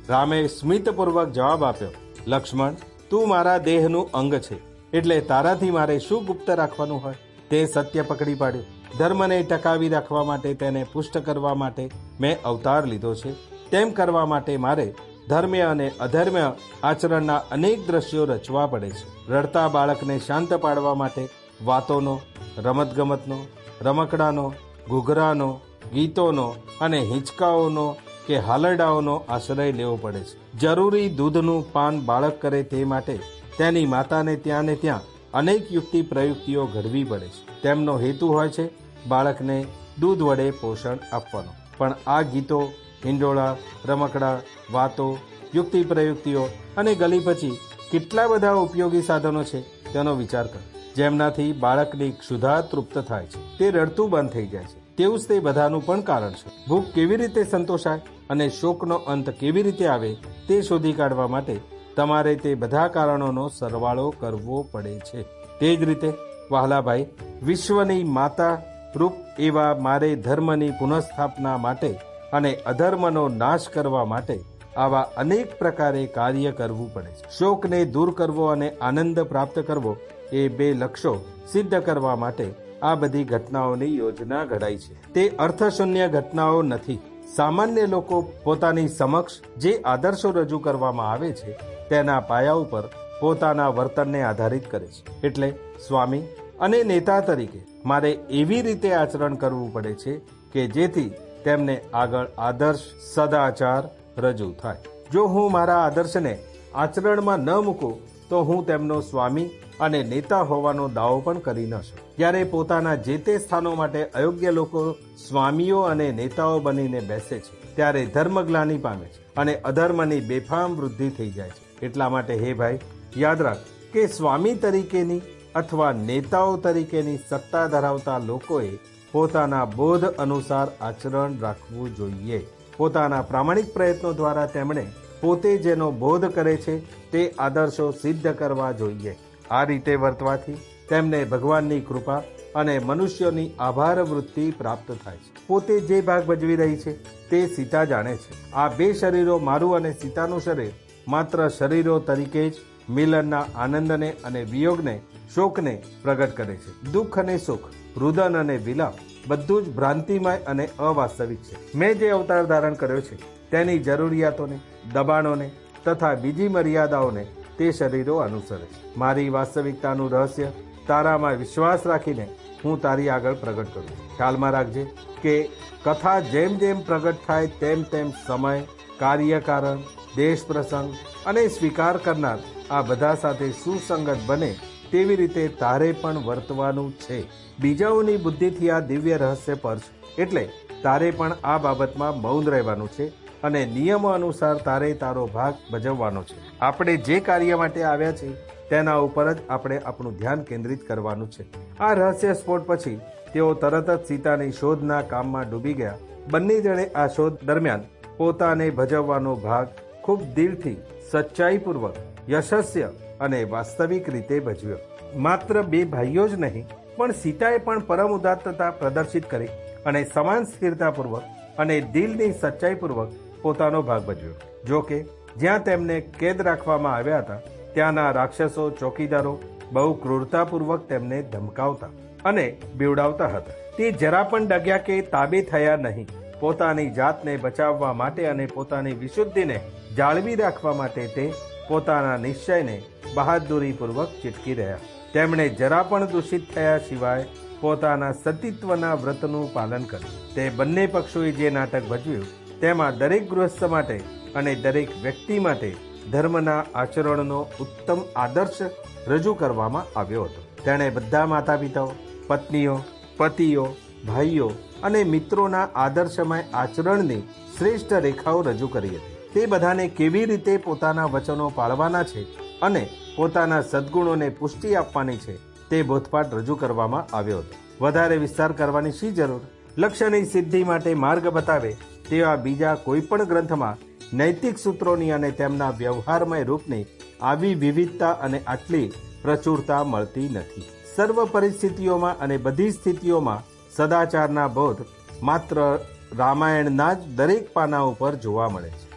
રામે સ્મિતપૂર્વક જવાબ આપ્યો, લક્ષ્મણ, તું મારા દેહનું અંગ છે, એટલે તારાથી મારે શું ગુપ્ત રાખવાનું હોય? તે સત્ય પકડી પાડ્યું. ધર્મને ટકાવી રાખવા માટે, તેને પુષ્ટ કરવા માટે મેં અવતાર લીધો છે. તેમ કરવા માટે મારે ધર્મ્ય અને અધર્મ્ય આચરણના અનેક દ્રશ્યો રચવા પડે છે. રડતા બાળકને શાંત પાડવા માટે વાતોનો, રમતગમતનો, રમકડાનો, ઘૂઘરાનો, ગીતોનો અને હિંચકાઓનો કે હાલરડાઓનો આશ્રય લેવો પડે છે. જરૂરી દૂધનું પાન બાળક કરે તે માટે તેની માતાને ત્યાં ને ત્યાં અનેક યુક્તિ પ્રયુક્તિઓ ઘડવી પડે છે. તેમનો હેતુ હોય છે બાળકને દૂધ વડે પોષણ આપવાનો. પણ આ ગીતો, હિંડોળા, રમકડા, વાતો, યુક્તિ પ્રયુક્તિઓ અને ગલી પછી કેટલા બધા ઉપયોગી સાધનો છે તેનો વિચાર કરો, જેમનાથી બાળકની ક્ષુધા તૃપ્ત થાય છે, તે રડતું બંધ થઈ જાય છે. તેવું જ તે બધાનું પણ કારણ છે. ભૂખ કેવી રીતે સંતોષાય અને શોકનો અંત કેવી રીતે આવે તે શોધી કાઢવા માટે તમારે તે બધા કારણોનો સરવાળો કરવો પડે છે. તે જ રીતે વહાલાભાઈ, વિશ્વની માતા રૂપ એવા મારે ધર્મની પુનઃસ્થાપના માટે અને અધર્મનો નાશ કરવા માટે આવા અનેક પ્રકારે કાર્ય કરવું પડે છે. શોકને દૂર કરવો અને આનંદ પ્રાપ્ત કરવો એ બે લક્ષ્યો સિદ્ધ કરવા માટે આ બધી ઘટનાઓની યોજના ઘડાઈ છે. તે અર્થશૂન્ય ઘટનાઓ નથી. સામાન્ય લોકો પોતાની સમક્ષ જે આદર્શો રજૂ કરવામાં આવે છે તેના પાયા ઉપર પોતાના વર્તનને આધારિત કરે છે. એટલે સ્વામી અને નેતા તરીકે મારે એવી રીતે આચરણ કરવું પડે છે કે જેથી તેમને આગળ આદર્શ સદાચાર રજૂ થાય. જો હું મારા આદર્શને આચરણમાં ન મૂકું તો હું તેમનો સ્વામી અને નેતા હોવાનો દાવો પણ કરી ન શકું. જ્યારે પોતાના જે તે સ્થાનો માટે અયોગ્ય લોકો સ્વામીઓ અને નેતાઓ બનીને બેસે છે ત્યારે ધર્મગ્લાનિ પામે છે અને અધર્મની બેફામ વૃદ્ધિ થઈ જાય છે. એટલા માટે હે ભાઈ, યાદ રાખ કે સ્વામી તરીકેની અથવા નેતાઓ તરીકેની સત્તા ધરાવતા લોકોએ પોતાના બોધ અનુસાર આચરણ રાખવું જોઈએ. પોતાના પ્રામાણિક પ્રયત્નો દ્વારા તેમણે પોતે જેનો બોધ કરે છે તે આદર્શો સિદ્ધ કરવા જોઈએ. આ રીતે વર્તવાથી તેમને ભગવાનની કૃપા અને મનુષ્યોની આભાર વૃત્તિ પ્રાપ્ત થાય છે. પોતે જે ભાગ ભજવી રહી છે તે સીતા જાણે છે. આ બે શરીરો, મારું અને સીતાનું શરીર, માત્ર શરીરો તરીકે જ મિલનના આનંદને અને વિયોગને, શોકને પ્રગટ કરે છે. દુઃખ અને સુખ, રુદન અને વિલાપ બધું જ ભ્રાંતિમય અને અવાસ્તવિક છે. મેં જે અવતાર ધારણ કર્યો છે તેની જરૂરિયાતોને, દબાણોને તથા બીજી મર્યાદાઓને તે શરીરો અનુસરે છે. મારી વાસ્તવિકતાનું રહસ્ય તારામાં વિશ્વાસ રાખીને હું તારી આગળ પ્રગટ કરું છું. ખ્યાલમાં રાખજે કે કથા જેમ જેમ પ્રગટ થાય તેમ તેમ સમય, કાર્યકારણ, દેશ પ્રસંગ અને સ્વીકાર કરનાર આ બધા સાથે સુસંગત બને તેવી રીતે તારે પણ વર્તવાનું છે. બીજાઓની બુદ્ધિથી આ દિવ્ય રહસ્ય પર છે, એટલે તારે પણ આ બાબતમાં મૌન રહેવાનું છે અને નિયમો અનુસાર તારે તારો ભાગ ભજવવાનો છે. આપણે જે કાર્ય માટે આવ્યા છે તેના ઉપર જ આપણે આપણું ધ્યાન કેન્દ્રિત કરવાનું છે. આ રહસ્ય સ્ફોટ પછી તેઓ તરત જ સીતાની શોધના કામમાં ડૂબી ગયા. બંને જણે આ શોધ દરમિયાન પોતાને ભજવવાનો ભાગ ખૂબ દિલથી, સચ્ચાઈપૂર્વક, યશસ્ય અને વાસ્તવિક રીતે ભજવ્યો. માત્ર બે ભાઈઓ જ નહીં પણ સીતાએ પણ પરમ ઉદાત્તતા પ્રદર્શિત કરી અને સમાન સ્થિરતાપૂર્વક અને દિલની સચ્ચાઈપૂર્વક પોતાનો ભાગ ભજવ્યો. જો કે જ્યાં તેમને કેદ રાખવામાં આવ્યા હતા ત્યાંના રાક્ષસો, ચોકીદારો બહુ ક્રૂરતાપૂર્વક તેમને ધમકાવતા અને બીવડાવતા હતા. તે જરા પણ ડગ્યા કે તાબે થયા નહીં. પોતાની જાતને બચાવવા માટે અને પોતાની વિશુદ્ધિને જાળવી રાખવા માટે તે પોતાના નિશ્ચયને બહાદુરીપૂર્વક ચીટકી રહ્યા. તેમણે જરા પણ દૂષિત થયા સિવાય પોતાના સતીત્વના વ્રતનું પાલન કર્યું. તે બંને પક્ષોએ જે નાટક ભજવ્યું તેમાં દરેક ગૃહસ્થ માટે અને દરેક વ્યક્તિ માટે ધર્મના આચરણનો ઉત્તમ આદર્શ રજૂ કરવામાં આવ્યો હતો. તેણે બધા માતા પિતાઓ, પત્નીઓ, પતિઓ, ભાઈઓ અને મિત્રોના આદર્શમય આચરણની શ્રેષ્ઠ રેખાઓ રજૂ કરી હતી. તે બધાને કેવી રીતે પોતાના વચનો પાળવાના છે અને પોતાના સદ્ગુણોને પુષ્ટિ આપવાની છે તે બોધપાઠ રજૂ કરવામાં આવ્યો હતો. વધારે વિસ્તાર કરવાની શી જરૂર? લક્ષ્યની સિદ્ધિ માટે માર્ગ બતાવે તેવા બીજા કોઈ પણ ગ્રંથમાં નૈતિક સૂત્રોની અને તેમના વ્યવહારમય રૂપની આવી વિવિધતા અને આટલી પ્રચુરતા મળતી નથી. સર્વ પરિસ્થિતિઓમાં અને બધી સ્થિતિઓમાં સદાચારના બોધ માત્ર રામાયણના જ દરેક પાના ઉપર જોવા મળે છે.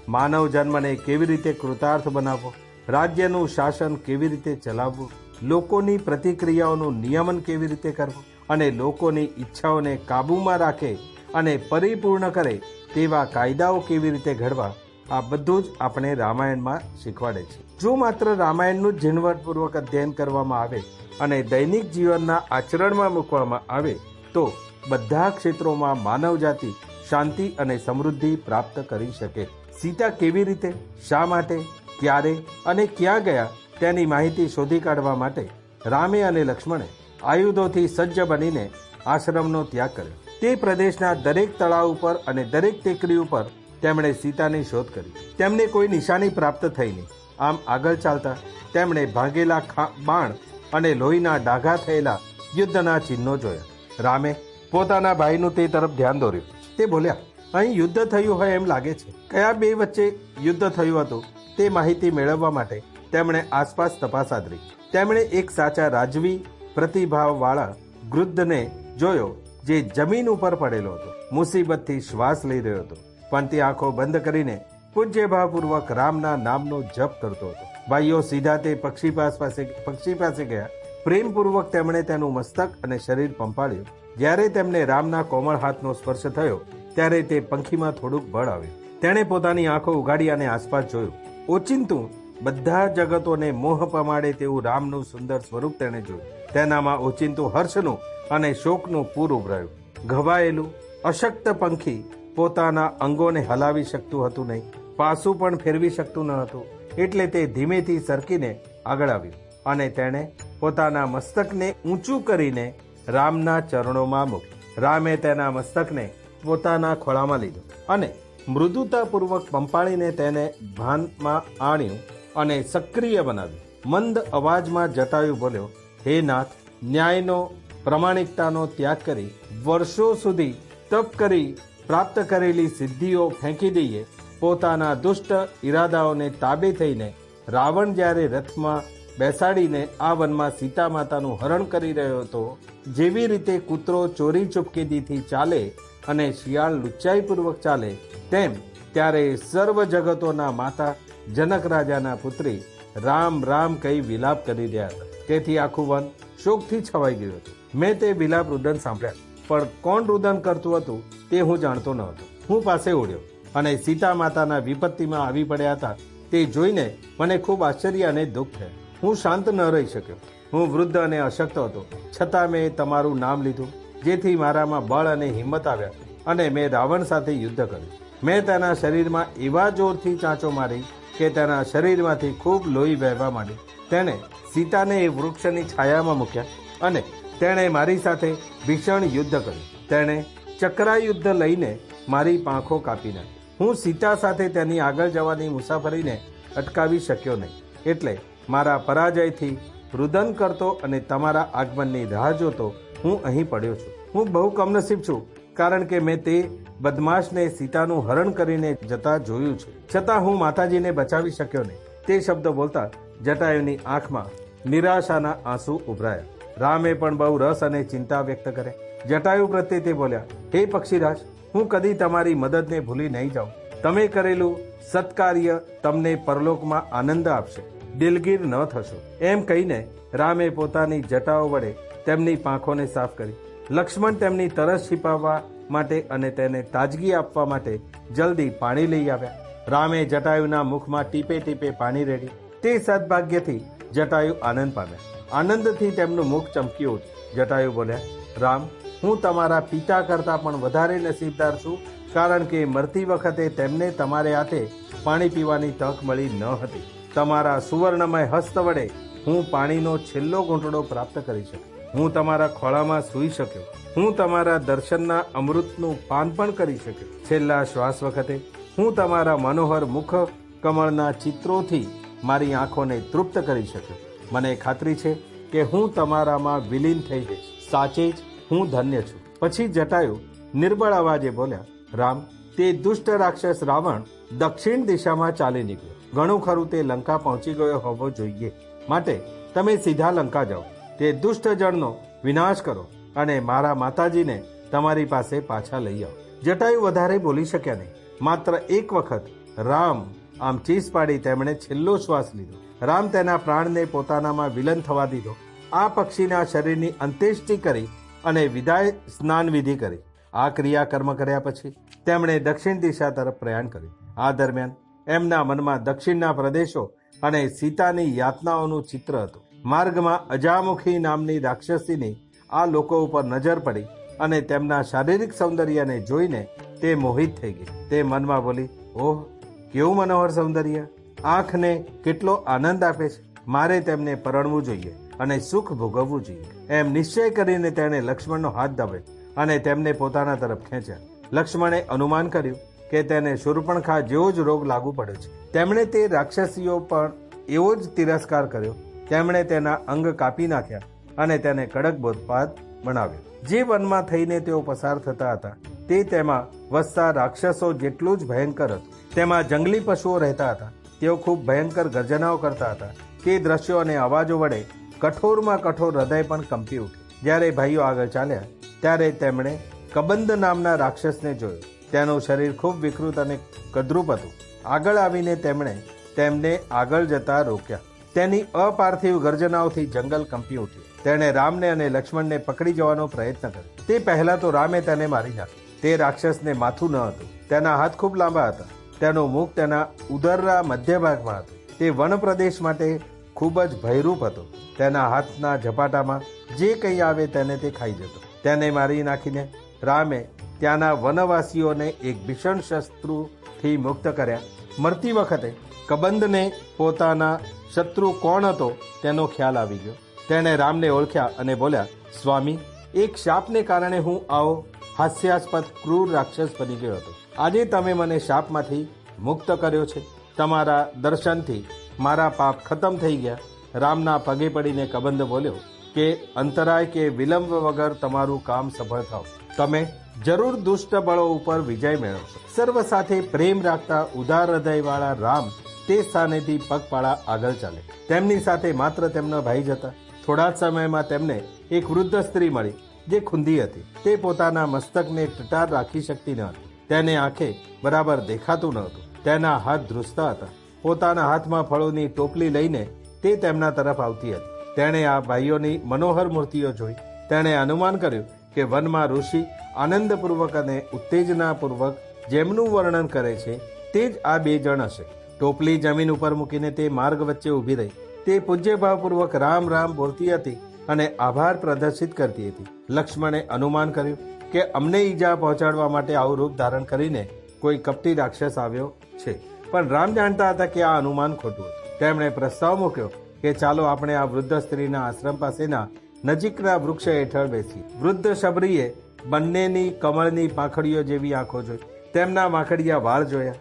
માનવ જન્મને કેવી રીતે કૃતાર્થ બનાવવો, રાજ્યનું શાસન કેવી રીતે ચલાવવું, લોકોની પ્રતિક્રિયાઓનું નિયમન કેવી રીતે કરવું અને લોકોની ઈચ્છાઓને કાબૂમાં રાખે અને પરિપૂર્ણ કરે તેવા કાયદાઓ કેવી રીતે ઘડવા, આ બધું જ આપણે રામાયણમાં શીખવાડે છે. જો માત્ર રામાયણનું જ ઝીણવટપૂર્વક અધ્યયન કરવામાં આવે અને દૈનિક જીવનના આચરણમાં મૂકવામાં આવે તો બધા ક્ષેત્રોમાં માનવજાતિ શાંતિ અને સમૃદ્ધિ પ્રાપ્ત કરી શકે. સીતા કેવી રીતે, શા માટે, ક્યારે અને ક્યાં ગયા તેની માહિતી શોધી કાઢવા માટે રામે અને લક્ષ્મણે આયુધોથી સજ્જ બનીને આશ્રમનો ત્યાગ કર્યો. તે પ્રદેશના દરેક તળાવ ઉપર અને દરેક ટેકરી ઉપર તેમણે સીતાની શોધ કરી. તેમને કોઈ નિશાની પ્રાપ્ત થઈ નહીં. આમ આગળ ચાલતા તેમણે ભાગેલા બાણ અને લોહીના ડાઘા થયેલા યુદ્ધના ચિહ્નો જોયા. રામે પોતાના ભાઈનું તે તરફ ધ્યાન દોર્યું. તે બોલ્યા, અહીં યુદ્ધ થયું હોય એમ લાગે છે. કયા બે વચ્ચે યુદ્ધ થયું હતું તે માહિતી મેળવવા માટે તેમણે આસપાસ તપાસ આદરી. તેમણે એક સાચા રાજવી પ્રતિભાવવાળા વૃદ્ધને જોયો જે જમીન ઉપર પડેલો હતો. મુસીબતથી શ્વાસ લઈ રહ્યો હતો, પણ તે આંખો બંધ કરીને પૂજ્યભાવપૂર્વક રામના નામનો જપ કરતો હતો. ભાઈઓ સીધા તે પક્ષી પાસે પક્ષી પાસે ગયા. પ્રેમપૂર્વક તેમણે તેનું મસ્તક અને શરીર પંપાળ્યું. જ્યારે તેમને રામના કોમળ હાથનો સ્પર્શ થયો ત્યારે તે પંખીમાં થોડુંક બળ આવ્યું. તેણે પોતાની આંખો ઉઘાડી અને આસપાસ જોયું. ઓચિંતું બધા જગતોને મોહ પમાડે તેવું રામનું સુંદર સ્વરૂપ તેણે જોયું. તેનામાં ઓચિંતું હર્ષનું અને શોકનું પૂર ઉભરાયું. ઘવાયેલું અશક્ત પંખી પોતાના અંગોને હલાવી શકતું હતું નહીં, પાસું પણ ફેરવી શકતું ન હતું. એટલે તે ધીમેથી સરકીને આગળ આવ્યું અને તેણે પોતાના મસ્તકને ઊંચું કરીને રામના ચરણોમાં મૂક્યું. રામે તેના મસ્તકને પોતાના ખોળામાં લીધું અને મૃદુતાપૂર્વક પંપાળીને તેને ભાનમાં આણ્યું અને સક્રિય બનાવ્યું. મંદ અવાજમાં જટાયુ બોલ્યો, હે નાથ, ન્યાયનો પ્રમાણિકતાનો ત્યાગ કરી વર્ષો સુધી તપ કરી પ્રાપ્ત કરેલી સિદ્ધિઓ ફેંકી દઈએ. પોતાના દુષ્ટ ઈરાદાઓને તાબે થઈને રાવણ જ્યારે રથમાં બેસાડીને આ વનમાં સીતા માતાનું હરણ કરી રહ્યો હતો, જેવી રીતે કૂતરો ચોરી ચૂપકેદીથી ચાલે અને શિયાળ લુચ્ચાઈપૂર્વક ચાલે તેમ ત્યારે સર્વ જગતોના માતા જનક રાજાના પુત્રી રામ રામ કહી વિલાપ કરી રહ્યા હતા. તેથી આખું વન શોકથી છવાઈ ગયું હતું. મેં તે વિલાપ રુદન સાંભળ્યા, પણ કોણ રુદન કરતું હતું તે હું જાણતો ન હતો. હું પાસે ઉડ્યો અને સીતા માતાના વિપત્તિમાં આવી પડ્યા હતા તે જોઈને મને ખૂબ આશ્ચર્ય અને દુઃખ થયા. હું શાંત ન રહી શક્યો. હું વૃદ્ધ અને અશક્ત હતો, છતાં મેં તમારું નામ લીધું, જેથી મારામાં બળ અને હિંમત આવ્યા અને મેં રાવણ સાથે યુદ્ધ કર્યું. મેં તેના શરીરમાં એવા જોરથી ચાંચો મારી કે તેના શરીરમાંથી ખૂબ લોહી વહેવા માંડી. તેણે સીતાને એ વૃક્ષની છાયામાં મૂક્યા અને તેણે મારી સાથે ભીષણ યુદ્ધ કર્યું. તેણે ચક્રાયુદ્ધ લઈને મારી પાંખો કાપી નાખી. હું સીતા સાથે તેની આગળ જવાની મુસાફરીને અટકાવી શક્યો નહીં. એટલે મારા પરાજયથી રુદન કરતો અને તમારા આગમનની રાહ જોતો હું અહીં પડ્યો છું. હું બહુ કમનસીબ છું, કારણ કે મેં તે બદમાશને સીતાનું હરણ કરીને જતા જોયું છે, છતાં હું માતાજીને બચાવી શક્યો નહીં. તે શબ્દ બોલતા જટાયુની આંખમાં નિરાશાના આંસુ ઉભરાયા. રામે પણ બહુ રસ અને ચિંતા વ્યક્ત કરે. જટાયુ પ્રત્યે તે બોલ્યા, હે પક્ષીરાજ, હું કદી તમારી મદદને ભૂલી નહીં જાઉં. તમે કરેલું સત્કાર્ય તમને પરલોકમાં આનંદ આપશે, દિલગીર ન થશો. એમ કહીને રામે પોતાની જટાઓ વડે તેમની પાંખોને સાફ કરી. લક્ષ્મણ તેમની તરસ छिपाવવા માટે અને તેને તાજગી આપવા માટે જલ્દી પાણી લઈ આવ્યા. રામે જટાયુના મુખમાં ટીપે ટીપે પાણી રેડ્યું. તે સદભાગ્યથી જટાયુ આનંદ પામ્યા. આનંદથી તેમનું મુખ ચમકી ઉઠ્યું. જટાયુ બોલ્યા, રામ, હું તમારા પિતા કરતાં પણ વધારે નસીબદાર છું, કારણ કે મરતી વખતે તેમને તમારે હાથે પાણી પીવાની તક મળી ન હતી. તમારા સુવર્ણમય હસ્ત વડે હું પાણીનો છેલ્લો ઘૂંટડો પ્રાપ્ત કરી શક્યો. હું તમારા ખોળામાં સૂઈ શક્યો. હું તમારા દર્શનના અમૃતનું પાન પણ કરી શક્યો. છેલ્લા શ્વાસ વખતે હું તમારા મનોહર મુખ કમળના ચિત્રોથી મારી આંખોને તૃપ્ત કરી શક્યો. મને ખાતરી છે કે હું તમારામાં વિલીન થઈ જઈશ. સાચે જ હું ધન્ય છું. પછી જટાયુ નિર્બળ અવાજે બોલ્યા, રામ, તે દુષ્ટ રાક્ષસ રાવણ દક્ષિણ દિશામાં ચાલી નીકળ્યો. ઘણું ખરું તે લંકા પહોંચી ગયો હોવો જોઈએ, માટે તમે સીધા લંકા જાઓ. તે દુષ્ટ જળનો વિનાશ કરો અને મારા માતાજીને તમારી પાસે પાછા લઈ આવો. જટાયુ વધારે બોલી શક્યા નહીં. માત્ર એક વખત રામ આમ ચીસ પાડી તેમણે છેલ્લો શ્વાસ લીધો. રામ તેના પ્રાણને પોતાનામાં વિલન થવા દીધો. આ પક્ષીના શરીરની અંત્યેષ્ટિ કરી અને વિદાય સ્નાન વિધિ કરી. આ ક્રિયા કર્મ કર્યા પછી તેમણે દક્ષિણ દિશા તરફ પ્રયાણ કર્યું. આ દરમિયાન એમના મનમાં દક્ષિણના પ્રદેશો અને સીતાની યાતનાઓનું ચિત્ર હતું. માર્ગમાં અજામુખી નામની રાક્ષસીની આ લોકો ઉપર નજર પડી અને તેમના શારીરિક સૌંદર્યને જોઈને તે મોહિત થઈ ગઈ. તે મનમાં બોલી, ઓહ, કેવું મનોહર સૌંદર્ય! આંખને કેટલો આનંદ આપે છે. મારે તેમને પરણવું જોઈએ અને સુખ ભોગવવું જોઈએ. એમ નિશ્ચય કરીને તેણે લક્ષ્મણનો હાથ દબાવ્યો અને તેમને પોતાના તરફ ખેંચ્યા. લક્ષ્મણે અનુમાન કર્યું કે તેને શૂર્પણખા જેવો જ રોગ લાગુ પડે છે. તેમણે તે રાક્ષસીઓ પણ એવો જ તિરસ્કાર કર્યો. તેમણે તેના અંગ કાપી નાખ્યા અને તેને કડક બોધપાદ બનાવ્યો. જે વનમાં થઈને તેઓ પસાર થતા હતા તે તેમાં વસતા રાક્ષસો જેટલું જ ભયંકર હતું. તેમાં જંગલી પશુઓ રહેતા હતા. તેઓ ખૂબ ભયંકર ગર્જનાઓ કરતા હતા. તે દ્રશ્યો અને અવાજો વડે કઠોરમાં કઠોર હૃદય પણ કંપી ઉઠ્યું. જ્યારે ભાઈઓ આગળ ચાલ્યા ત્યારે તેમણે કબંદ નામના રાક્ષસને જોયો. તેનું શરીર ખૂબ વિકૃત અને કદરૂપ હતું. આગળ આવીને તેમણે તેમને આગળ જતા રોક્યા. તેની અપાર્થિવ ગર્જનાઓથી જંગલ કંપી ઉઠ્યું. તેણે રામને અને લક્ષ્મણને પકડી જવાનો પ્રયત્ન કર્યો. તે પહેલા તો રામે તેને મારી નાખ્યો. તે રાક્ષસને માથું ન હતું. તેના હાથ ખૂબ લાંબા હતા. તેનું મુખ તેના ઉદરના મધ્ય ભાગમાં હતું. તે વન પ્રદેશ માટે ખૂબ જ ભયરૂપ હતો. તેના હાથના ઝપાટામાં જે કંઈ આવે તેને તે ખાઈ જતો. તેને મારી નાખીને રામે ત્યાંના વનવાસીઓને એક ભીષણ શત્રુથી મુક્ત કર્યા. મરતી વખતે કબંદને પોતાના શત્રુ કોણ હતો તેનો ખ્યાલ આવી ગયો. તેણે રામને ઓળખ્યા અને બોલ્યા, સ્વામી, એક શાપને કારણે હું આવો હાસ્યાસ્પદ ક્રૂર રાક્ષસ બની ગયો હતો. આજે તમે મને શાપમાંથી મુક્ત કર્યો છે. તમારા દર્શનથી મારા પાપ ખતમ થઈ ગયા. રામના પગે પડીને કબંદ બોલ્યો કે અંતરાય કે વિલંબ વગર તમારું કામ સફળ થાવ. તમે જરૂર દુષ્ટ બળો ઉપર વિજય મેળવશો. સર્વ સાથે પ્રેમ રાખતા ઉદાર હૃદયવાળા રામ તે સ્થાનેથી પગપાળા આગળ ચાલે. તેમની સાથે માત્ર તેમના ભાઈ જ હતા. થોડા જ સમયમાં તેમને એક વૃદ્ધ સ્ત્રી મળી જે ખૂંદી હતી. તે પોતાના મસ્તકને ટટાર રાખી શકતી ન હતી. તેને આંખે બરાબર દેખાતું ન હતું. તેના હાથ ધ્રુજતા હતા. પોતાના હાથમાં ફળોની ટોપલી લઈને તે તેમના તરફ આવતી હતી. તેણે આ ભાઈઓની મનોહર મૂર્તિઓ જોઈ. તેણે અનુમાન કર્યું કે વનમાં ઋષિ આનંદપૂર્વક અને ઉત્તેજનાપૂર્વક જેમનું વર્ણન કરે છે તે જ આ બે જણ હશે. ટોપલી જમીન ઉપર મૂકીને તે માર્ગ વચ્ચે ઊભી રહી. તે પૂજ્યભાવપૂર્વક રામ રામ બોલતી હતી અને આભાર પ્રદર્શિત કરતી હતી. લક્ષ્મણે અનુમાન કર્યું કે અમને ઈજા પહોંચાડવા માટે આવું રૂપ ધારણ કરીને કોઈ કપટી રાક્ષસ આવ્યો છે. પણ રામ જાણતા હતા કે આ અનુમાન ખોટું હતું. તેમણે પ્રસ્તાવ મૂક્યો કે ચાલો આપણે આ વૃદ્ધ સ્ત્રીના આશ્રમ પાસેના નજીકના વૃક્ષ હેઠળ બેસીએ. વૃદ્ધ શબરીએ બંનેની કમળની પાંખડીઓ જેવી આંખો જોઈ. તેમના માખડિયા વાળ જોયા.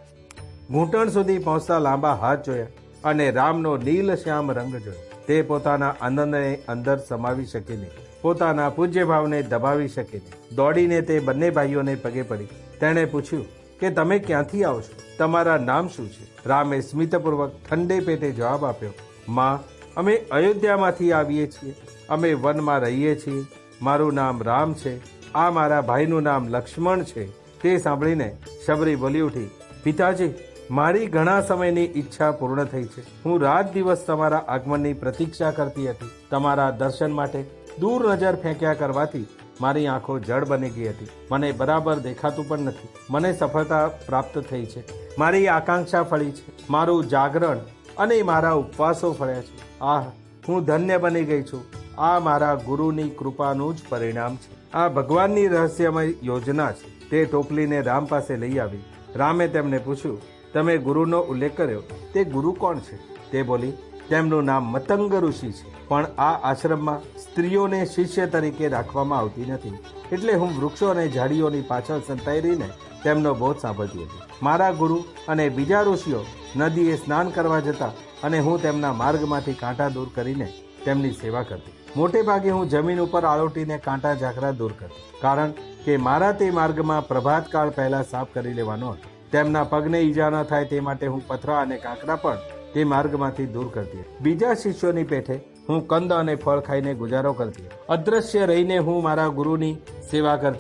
ઘૂંટણ સુધી પહોંચતા લાંબા હાથ જોયા અને રામનો નીલ શ્યામ રંગ જોયો. તે પોતાના આનંદને અંદર સમાવી શકે નહીં. પોતાના પૂજ્ય ભાવને દબાવી શકે નહીં. દોડીને તે બંને ભાઈઓને પગે પડી. તેણે પૂછ્યું કે તમે ક્યાંથી આવો છો? તમારા નામ શું છે? રામે સ્મિતપૂર્વક ઠંડે પેટે જવાબ આપ્યો, માં, અમે અયોધ્યામાંથી આવીએ છીએ. અમે વનમાં રહીએ છીએ. મારું નામ રામ છે. આ મારા ભાઈનું નામ લક્ષ્મણ છે. તે સાંભળીને શબરી બોલી ઉઠી, પિતાજી, મારી ઘણા સમયની ઈચ્છા પૂર્ણ થઈ છે. હું રાત દિવસ તમારા આગમનની પ્રતીક્ષા કરતી હતી. તમારા દર્શન માટે દૂર નજર ફેંક્યા કરવાથી મારી આંખો જળ બની ગઈ હતી. મને બરાબર દેખાતું પણ નથી. મને સફળતા પ્રાપ્ત થઈ છે. મારી આકાંક્ષા ફળી છે. મારું જાગરણ અને મારા ઉપવાસો ફળ્યા છે. આહ, હું ધન્ય બની ગઈ છું. આ મારા ગુરુની કૃપાનું જ પરિણામ છે. આ ભગવાનની રહસ્યમય યોજના છે. તે ટોપલીને રામ પાસે લઈ આવી. રામે તેમને પૂછ્યું, તમે ગુરુનો ઉલ્લેખ કર્યો, તે ગુરુ કોણ છે? તે બોલી, તેમનું નામ મતંગ ઋષિ છે. પણ આ આશ્રમમાં સ્ત્રીઓને શિષ્ય તરીકે રાખવામાં આવતી નથી. એટલે હું વૃક્ષો અને ઝાડીઓની પાછળ સંતાઈ રહીને તેમનો બોધ સાંભળતી હતી. મારા ગુરુ અને બીજા ઋષિઓ નદીએ સ્નાન કરવા જતા અને હું તેમના માર્ગમાંથી કાંટા દૂર કરીને તેમની સેવા કરતી. મોટે ભાગે હું જમીન ઉપર આળોટીને કાંટા ઝાકરા દૂર કરતી, કારણ કે મારા તે માર્ગમાં પ્રભાતકાળ પહેલા સાફ કરી લેવાનો હતો. તેમના પગને ઈજા ન થાય તે માટે હું પથરા અને કાંકરા પણ તે માર્ગમાંથી દૂર કરતી. બીજા શિષ્યોની પેઠે હું કંદ અને ફળ ખાઈને ગુજારો કરતી. અદ્રશ્ય રહીને હું મારા ગુરુની સેવા કરતી.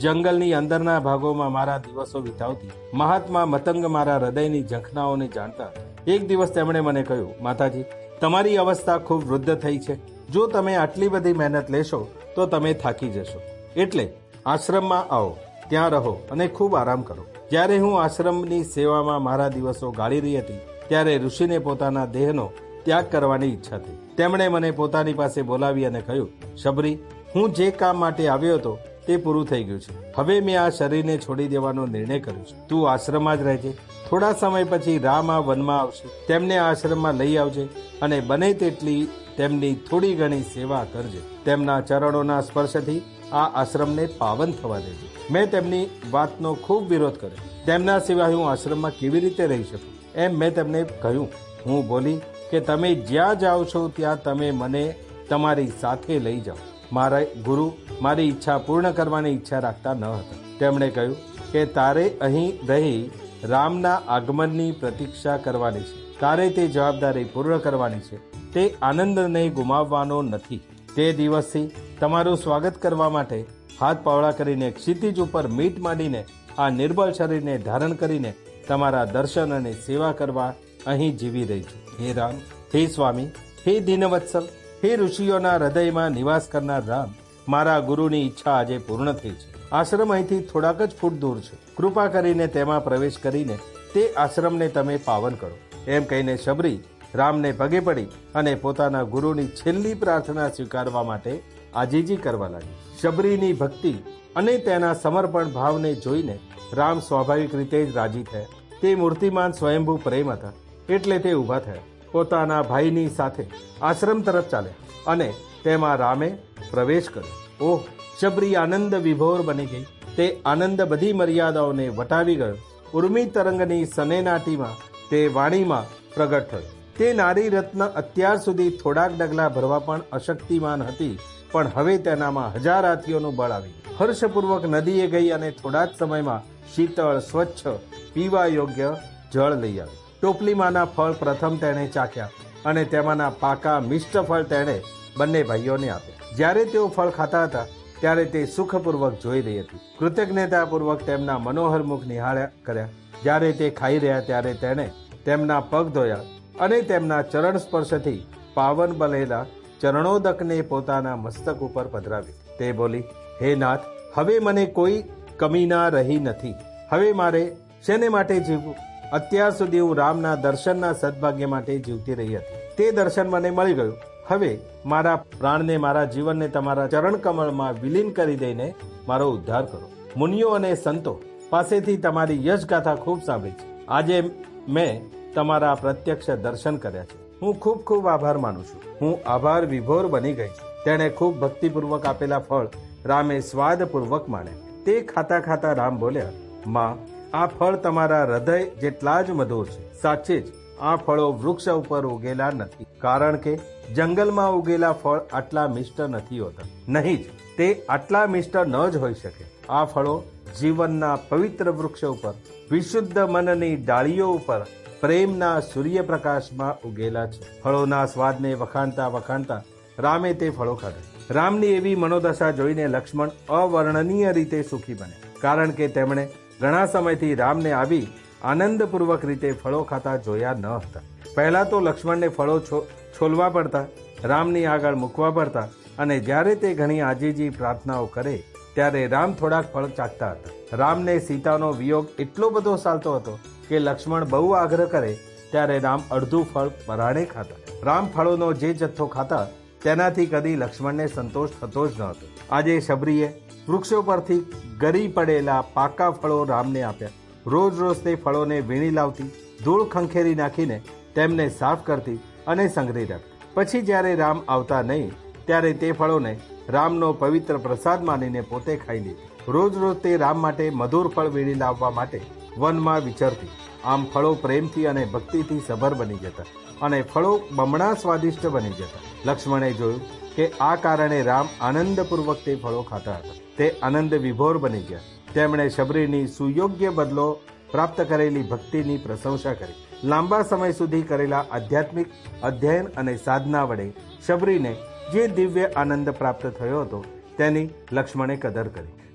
જંગલની અંદરના ભાગોમાં મારા દિવસો વિતાવતી મહાત્મા મતંગ મારા હૃદયની ઝંખનાઓને જાણતા હતા. એક દિવસ તેમણે મને કહ્યું, માતાજી, તમારી અવસ્થા ખૂબ વૃદ્ધ થઈ છે. જો તમે આટલી બધી મહેનત લેશો તો તમે થાકી જશો. એટલે આશ્રમમાં આવો, ત્યાં રહો અને ખૂબ આરામ કરો. જ્યારે હું આશ્રમની સેવામાં મારા દિવસો ગાળી રહી હતી ત્યારે ઋષિને પોતાના દેહનો ત્યાગ કરવાની ઈચ્છા થઈ. તેમણે મને પોતાની પાસે બોલાવી અને કહ્યું, શબરી, હું જે કામ માટે આવ્યો હતો તે પૂરું થઈ ગયું છે. હવે મેં આ શરીરને છોડી દેવાનો નિર્ણય કર્યો છે. તું આશ્રમમાં જ રહેજે. થોડા સમય પછી રામ આ વનમાં આવશે. તેમને આ આશ્રમમાં લઈ આવજે અને બને તેટલી તેમની થોડી ઘણી સેવા કરજે. તેમના ચરણોના સ્પર્શથી આ આશ્રમને પાવન થવા દેજે. મેં તેમની વાતનો ખૂબ વિરોધ કર્યો. તેમના સિવાય હું આશ્રમમાં કેવી રીતે રહી શકું એમ મેં તેમને કહ્યું. હું બોલી કે તમે જ્યાં જાઓ છો ત્યાં તમે મને તમારી સાથે લઈ જાઓ. મારા ગુરુ મારી ઈચ્છા પૂર્ણ કરવાની ઈચ્છા રાખતા ન હતા. તેમણે કહ્યું કે તારે અહીં રહી રામના આગમનની પ્રતીક્ષા કરવાની છે. તારે તે જવાબદારી પૂર્ણ કરવાની છે. તે આનંદને ગુમાવવાનો નથી. તે દિવસથી તમારું સ્વાગત કરવા માટે હાથ પાવડા કરીને ક્ષિતિજ ઉપર મીટ માંડીને આ નિર્બળ શરીરને ધારણ કરીને તમારા દર્શન અને સેવા કરવા અહીં જીવી રહી છું. હે રામ, હે સ્વામી, હે દીનવત્સલ, હે ઋષિઓના હૃદયમાં નિવાસ કરનાર રામ, મારા ગુરુની ઈચ્છા આજે પૂર્ણ થઈ છે. આશ્રમ અહીંથી થોડાક જ ફૂટ દૂર છે. કૃપા કરીને તેમાં પ્રવેશ કરીને તે આશ્રમને તમે પાવન કરો. એમ કહીને શબરી રામને પગે પડી અને પોતાના ગુરુની છેલ્લી પ્રાર્થના સ્વીકારવા માટે આજીજી કરવા લાગી. શબરીની ભક્તિ અને તેના સમર્પણ ભાવને જોઈને રામ સ્વાભાવિક રીતે જ રાજી થયા. તે મૂર્તિમાન સ્વયંભૂ પ્રેમ હતા એટલે તે ઊભા થયા. પોતાના ભાઈની સાથે આશ્રમ તરફ ચાલ્યા અને તેમાં રામે પ્રવેશ કર્યો. ઓહ, શબરી આનંદ વિભોર બની ગઈ. તે આનંદ બધી મર્યાદાઓને વટાવી ગયો. ઉર્મી તરંગની સનેનાટીમાં તે વાણીમાં પ્રગટ થયો. તે નારી રત્ન અત્યાર સુધી થોડાક ડગલા ભરવા પણ અશક્તિમાન હતી, પણ હવે તેનામાં હજાર હાથીઓનું બળ આવી. હર્ષપૂર્વક નદીએ ગઈ અને થોડા જ સમયમાં શીતળ સ્વચ્છ પીવા યોગ્ય જળ લઈ આવી. ટોપલીમાંના ફળ પ્રથમ તેણે ચાખ્યા અને તેમાંના પાકા મિષ્ટ ફળ તેણે બંને ભાઈઓને આપ્યા. જ્યારે તેઓ ફળ ખાતા હતા ત્યારે તે સુખપૂર્વક જોઈ રહી હતી. કૃતજ્ઞતાપૂર્વક તેમના મનોહર મુખ નિહાળ્યા કર્યા. જ્યારે તે ખાઈ રહ્યા ત્યારે તેણે તેમના પગ ધોયા અને તેમના ચરણ સ્પર્શથી પાવન બનેલા ચરણોદકને પોતાના મસ્તક ઉપર પધરાવી. તે બોલી, હે નાથ, હવે મને કોઈ કમી ના રહી નથી. હવે મારે શેને માટે જીવવું? અત્યાર સુધી હું રામના દર્શનના સદભાગ્ય માટે જીવતી રહી હતી. તે દર્શન મને મળી ગયું. હવે મારા પ્રાણને, મારા જીવનને તમારા ચરણ કમળમાં વિલીન કરી દઈને મારો ઉદ્ધાર કરો. મુનિઓ અને સંતો પાસેથી તમારી યશગાથા ખૂબ સાંભળી છે. આજે મેં તમારા પ્રત્યક્ષ દર્શન કર્યા છે. હું ખૂબ ખૂબ આભાર માનું છું. હું આભાર વિભોર બની ગઈ છું. તેણે ખૂબ ભક્તિપૂર્વક આપેલા ફળ રામે સ્વાદપૂર્વક માણ્યા. તે ખાતા ખાતા રામ બોલ્યા, માં, આ ફળ તમારા હૃદય જેટલા જ મધુર છે. સાચે જ આ ફળો વૃક્ષ ઉપર ઉગેલા નથી, કારણ કે જંગલમાં ઉગેલા ફળ આટલા મિષ્ટ નથી હોતા. નહીં જ, તે આટલા મિષ્ટ ન જ હોઈ શકે. આ ફળો જીવનના પવિત્ર વૃક્ષ ઉપર, વિશુદ્ધ મનની ડાળીઓ ઉપર પ્રેમના સૂર્યપ્રકાશમાં ઉગેલા છે. ફળોના સ્વાદને વખાણતા વખાણતા રામે તે ફળો ખાધા. રામની એવી મનોદશા જોઈને લક્ષ્મણ અવર્ણનીય રીતે સુખી બન્યા, કારણ કે તેમણે ઘણા સમયથી રામને આવી આનંદપૂર્વક રીતે ફળો ખાતા જોયા ન હતા. પહેલા તો લક્ષ્મણને ફળો છોલવા પડતા, રામની આગળ મૂકવા પડતા અને જ્યારે તે ઘણી આજીજી પ્રાર્થનાઓ કરે ત્યારે રામ થોડાક ફળ ચાખતા હતા. રામને સીતાનો વિયોગ એટલો બધો સાલતો હતો કે લક્ષ્મણ બહુ આગ્રહ કરે ત્યારે રામ અડધું ફળ પરાણે ખાતા. રામ ફળોનો જે જથ્થો ખાતા તેનાથી કદી લક્ષ્મણને સંતોષ થતો જ ન હતો. આજે શબરીએ વૃક્ષો પરથી ગરી પડેલા પાકા ફળો રામને આપ્યા. રોજ રોજ તે ફળોને વીણી લાવતી, ધૂળ ખંખેરી નાખીને તેમને સાફ કરતી અને સંઘરી રાખતી. પછી જ્યારે રામ આવતા નહીં ત્યારે તે ફળોને રામનો પવિત્ર પ્રસાદ માનીને પોતે ખાઈ લીધી. રોજ રોજ તે રામ માટે મધુર ફળ વીણી લાવવા માટે વનમાં વિચરતી. આમ ફળો પ્રેમથી અને ભક્તિથી સભર બની જતા અને ફળો બમણા સ્વાદિષ્ટ બની જતા. લક્ષ્મણે જોયું કે આ કારણે રામ આનંદપૂર્વક તે ફળો ખાતા હતા. તે આનંદ વિભોર બની ગયા. તેમણે શબરીની સુયોગ્ય બદલો પ્રાપ્ત કરેલી ભક્તિની પ્રશંસા કરી. લાંબા સમય સુધી કરેલા આધ્યાત્મિક અધ્યયન અને સાધના વડે શબરીને જે દિવ્ય આનંદ પ્રાપ્ત થયો હતો તેની લક્ષ્મણે કદર કરી.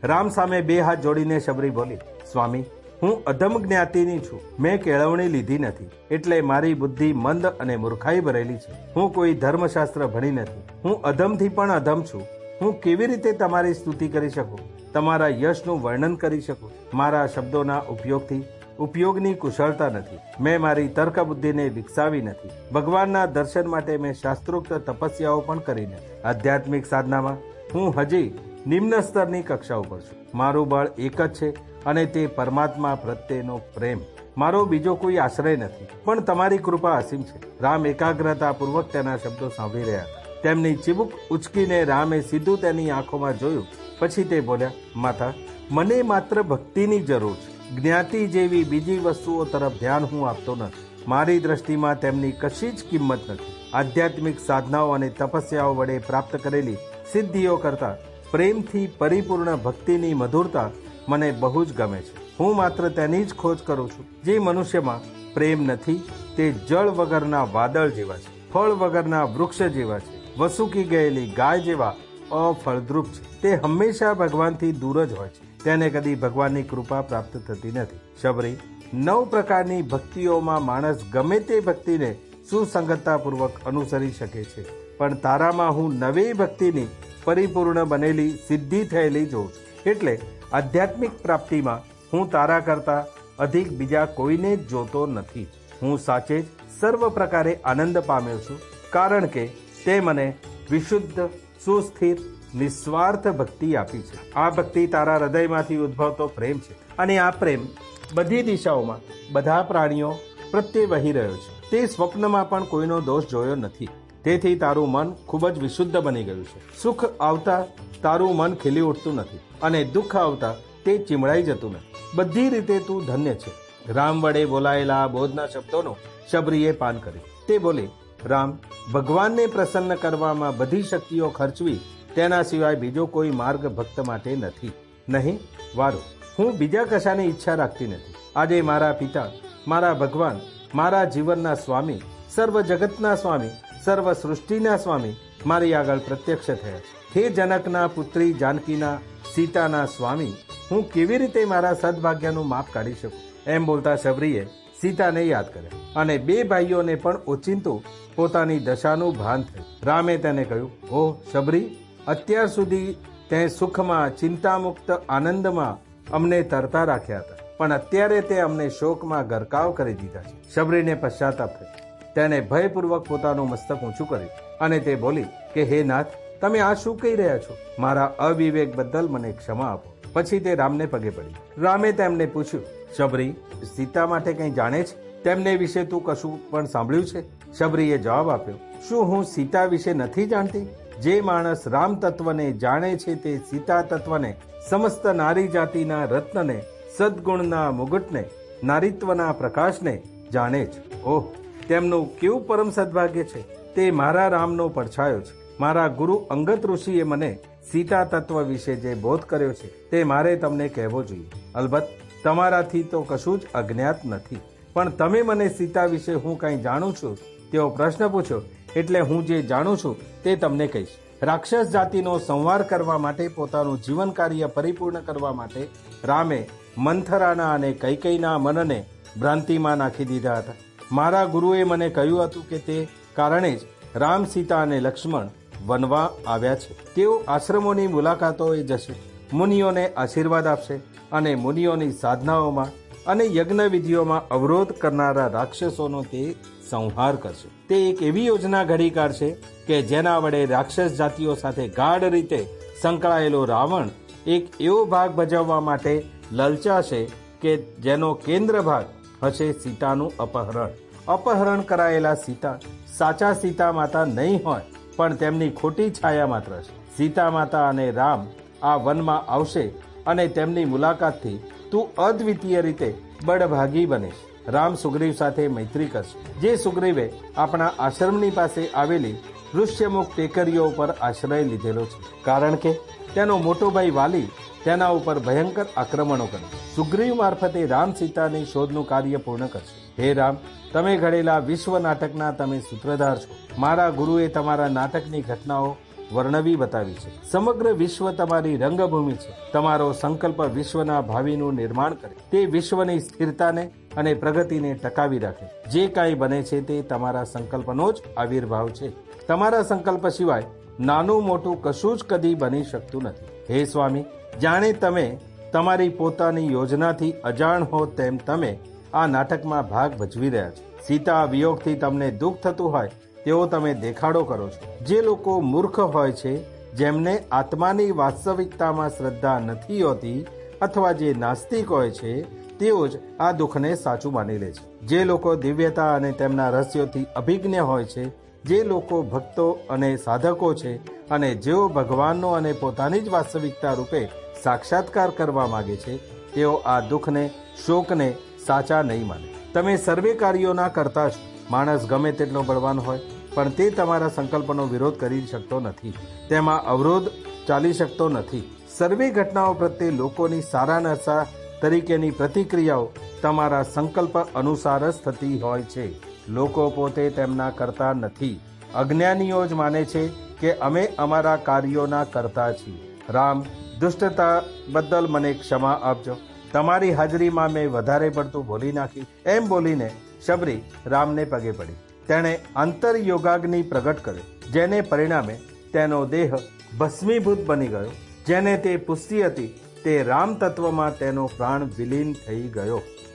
રામ સામે બે હાથ જોડીને શબરી બોલી, સ્વામી, હું અધમ જ્ઞાતિની છું. મેં કેળવણી લીધી નથી, એટલે મારી બુદ્ધિ મંદ અને મૂર્ખાઈ ભરેલી છે. હું કોઈ ધર્મશાસ્ત્ર ભણી નથી. હું અધમથી પણ અધમ છું. હું કેવી રીતે તમારી સ્તુતિ કરી શકું, તમારા યશનું વર્ણન કરી શકું? મારા શબ્દોના ઉપયોગથી ઉપયોગની કુશળતા નથી. મેં મારી તર્ક બુદ્ધિને વિકસાવી નથી. ભગવાનના દર્શન માટે મેં શાસ્ત્રોક્ત તપસ્યાઓ પણ કરી નથી. આધ્યાત્મિક સાધનામાં હું હજી નિમ્ન સ્તરની કક્ષા ઉપર છું. મારું બળ એક જ છે અને તે પરમાત્મા પ્રત્યેનો પ્રેમ. મારો બીજો કોઈ આશ્રય નથી, પણ તમારી કૃપા અસીમ છે. રામ એકાગ્રતાપૂર્વક તેના શબ્દો સાંભળી રહ્યા હતા. તેમની ચીબુક ઉચકીને રામે સીધું તેની આંખોમાં જોયું. પછી તે બોલ્યા, માતા, મને માત્ર ભક્તિની જરૂર છે. જ્ઞાતિ જેવી બીજી વસ્તુઓ તરફ ધ્યાન હું આપતો નથી. મારી દ્રષ્ટિમાં તેમની કશી જ કિંમત નથી. આધ્યાત્મિક સાધનાઓ અને તપસ્યાઓ વડે પ્રાપ્ત કરેલી સિદ્ધિઓ કરતા પ્રેમથી પરિપૂર્ણ ભક્તિની મધુરતા મને બહુ જ ગમે છે. હું માત્ર તેની જ ખોજ કરું છું. જે મનુષ્યમાં પ્રેમ નથી તે જળ વગરના વાદળ જેવા છે, ફળ વગરના વૃક્ષ જેવા છે, વસુકી ગયેલી ગાય જેવા અફળદ્રુપ છે. તે હંમેશા ભગવાનથી દૂર જ હોય છે. તેને કદી ભગવાનની કૃપા પ્રાપ્ત થતી નથી. શબરી, નવ પ્રકારની ભક્તિઓમાં માણસ ગમે તે ભક્તિને સુસંગતતાપૂર્વક અનુસરી શકે છે, પણ તારામાં હું નવી ભક્તિની પરિપૂર્ણ બનેલી સિદ્ધિ થયેલી જોઉં છું. એટલે આધ્યાત્મિક પ્રાપ્તિમાં હું તારા કરતા અધિક બીજા કોઈને જ જોતો નથી. હું સાચે જ સર્વ પ્રકારે આનંદ પામ્યો છું, કારણ કે તે મને વિશુદ્ધ, સુસ્થિર, નિસ્વાર્થ ભક્તિ આપી છે. આ ભક્તિ તારા હૃદયમાંથી ઉદ્ભવતો પ્રેમ છે, અને આ પ્રેમ બધી દિશાઓમાં બધા પ્રાણીઓ પ્રત્યે વહી રહ્યો છે. તે સ્વપ્નમાં પણ કોઈનો દોષ જોયો નથી. તેથી તારું મન ખૂબ જ વિશુદ્ધ બની ગયું છે. સુખ આવતા તારું મન ખીલી ઉઠતું નથી, અને દુઃખ આવતા તે ચીમડાઈ જતું નથી. બધી રીતે તું ધન્ય છે. રામ વડે બોલાયેલા બોધના શબ્દોનો શબરીએ પાન કર્યું. તે બોલી, રામ, ભગવાનને પ્રસન્ન કરવામાં બધી શક્તિઓ ખર્ચવી તેના સિવાય બીજો કોઈ માર્ગ ભક્ત માટે નથી. નહીં વારું, હું બીજા કશાની ઈચ્છા રાખતી નથી. આજે મારા પિતા, મારા ભગવાન, મારા જીવનના સ્વામી, સર્વ જગતના સ્વામી, સર્વ સૃષ્ટિના સ્વામી મારી આગળ પ્રત્યક્ષ થયા છે. હે જનકના પુત્રી જાનકીના, સીતાના સ્વામી, હું કેવી રીતે મારા સદભાગ્યનું માપ કાઢી શકું? એમ બોલતા શબરીએ સીતાને યાદ કર્યા, અને બે ભાઈઓને પણ ઓચિંતું પોતાની દશાનું ભાન થયું. રામે તેને કહ્યું, ઓહ શબરી, અત્યાર સુધી તે સુખમાં, ચિંતામુક્ત આનંદમાં અમને તરતા રાખ્યા હતા, પણ અત્યારે તે અમને શોકમાં ગરકાવ કરી દીધા છે. શબરીને પશ્ચાતાપ થયો. તેને ભયપૂર્વક પોતાનું મસ્તક ઊંચું કર્યું, અને તે બોલી કે હે નાથ, તમે આ શું કહી રહ્યા છો? મારા અવિવેક બદલ મને ક્ષમા આપો. પછી તે રામને પગે પડી. રામે તેમને પૂછ્યું, શબરી, સીતા માટે કંઈ જાણે છે? તેમને વિશે તું કશું પણ સાંભળ્યું છે? શબરીએ જવાબ આપ્યો, શું હું સીતા વિશે નથી જાણતી? જે માણસ રામ તત્વને જાણે છે તે સીતા તત્વને, સમસ્ત નારી જાતિના રત્નને, સદગુણના મુગુટને, નારીત્વના પ્રકાશને જાણે છે. ઓહ, તેમનું કેવું પરમ સદભાગ્ય છે! તે મારા રામનો પડછાયો છે. મારા ગુરુ અંગત ઋષિએ મને સીતા તત્વ વિશે જે બોધ કર્યો છે તે મારે તમને કહેવો જોઈએ. અલબત્ત તમારાથી તો કશું જ અજ્ઞાત નથી, પણ તમે મને સીતા વિશે હું કંઈ જાણું છું તેવો પ્રશ્ન પૂછો, એટલે હું જે જાણું છું તે તમને કહીશ. રાક્ષસ જાતિનો સંહાર કરવા માટે, પોતાનું જીવન કાર્ય પરિપૂર્ણ કરવા માટે રામે મંથરાના અને કૈકેયીના મનને ભ્રાંતિમાં નાખી દીધા હતા. મારા ગુરુએ મને કહ્યું હતું કે તે કારણે જ રામ, સીતા અને લક્ષ્મણ વનવા આવ્યા છે. તેઓ આશ્રમોની મુલાકાતોએ જશે, મુનિઓને આશીર્વાદ આપશે, અને મુનિઓની સાધનાઓમાં અને યજ્ઞ વિધિઓમાં અવરોધ કરનારા રાક્ષસોનો તે સંહાર કરશે. તે એક એવી યોજના ઘડી કાઢશે કે જેના વડે રાક્ષસ જાતિઓ સાથે ગાઢ રીતે સંકળાયેલો રાવણ એક એવો ભાગ ભજવવા માટે લલચાશે કે જેનો કેન્દ્ર ભાગ હશે સીતાનું અપહરણ. અપહરણ કરાયેલા સીતા સાચા સીતા માતા નહીં હોય, પણ તેમની ખોટી છાયા માત્ર છે. સીતા માતા અને રામ આ વનમાં આવશે, અને તેમની મુલાકાતથી તું અદ્વિતીય રીતે બળભાગી બનીશ. રામ સુગ્રીવ સાથે મૈત્રી કરશે, જે સુગ્રીવે આપણા આશ્રમની પાસે આવેલી ઋષ્યમુખ ટેકરીઓ ઉપર આશ્રય લીધેલો છે, કારણ કે તેનો મોટો ભાઈ વાલી તેના ઉપર ભયંકર આક્રમણો કરે. સુગ્રીવ મારફતે રામ સીતાની શોધનું કાર્ય પૂર્ણ કરશે. હે રામ, તમે ઘડેલા વિશ્વ નાટકના તમે સૂત્રધાર છો. મારા ગુરુએ તમારા નાટકની ઘટનાઓ વર્ણવી બતાવી છે. સમગ્ર વિશ્વ તમારી રંગભૂમિ છે. તમારો સંકલ્પ વિશ્વના ભાવિનું નિર્માણ કરે, તે વિશ્વની સ્થિરતાને અને પ્રગતિને ટકાવી રાખે. જે કાંઈ બને છે તે તમારા સંકલ્પનો જ આવિર્ભાવ છે. તમારા સંકલ્પ સિવાય નાનું મોટું કશું જ કદી બની શકતું નથી. હે સ્વામી, જાણે તમે તમારી પોતાની યોજનાથી અજાણ હો તેમ તમે આ નાટકમાં ભાગ ભજવી રહ્યા છો. સીતા વિયોગથી તમને દુઃખ થતું હોય તેવો તમે દેખાડો કરો છો. જે લોકો મૂર્ખ હોય છે, જેમને આત્માની વાસ્તવિકતામાં શ્રદ્ધા નથી હોતી, અથવા જે નાસ્તિક હોય છે, તેઓ જ આ દુઃખને સાચું માની લે છે. જે લોકો દિવ્યતા અને તેમના રહસ્યોથી અભિજ્ઞ હોય છે, જે લોકો ભક્તો અને સાધકો છે, અને જેઓ ભગવાનનો અને પોતાની જ વાસ્તવિકતા રૂપે સાક્ષાત્કાર કરવા માંગે છે, તેઓ આ દુઃખને, શોકને સાચા નહીં માને. તમે સર્વે કાર્યોના કરતા છો. માણસ ગમે તેટલો બળવાન હોય, પણ તે તમારા સંકલ્પનો વિરોધ કરી શકતો નથી. તેમાં અવરોધ ચાલી શકતો નથી. સર્વે ઘટનાઓ પ્રત્યે લોકોની સારા નરસા તરીકેની પ્રતિક્રિયાઓ તમારા સંકલ્પ અનુસાર જ થતી હોય છે. લોકો પોતે તેમના કરતા નથી. અજ્ઞાનીઓ જ માને છે કે અમે અમારા કાર્યોના કરતા છીએ. રામ, દુષ્ટતા બદલ મને ક્ષમા આપજો. તમારી હાજરીમાં મેં વધારે પડતું બોલી નાખી. એમ બોલીને શબરી રામને પગે પડી. તેણે અંતરયોગાગ્નિ પ્રગટ કર્યો, જેને પરિણામે તેનો દેહ ભસ્મીભૂત બની ગયો. જેને તે પુષ્ટિ હતી તે રામ તત્વમાં તેનો પ્રાણ વિલીન થઈ ગયો.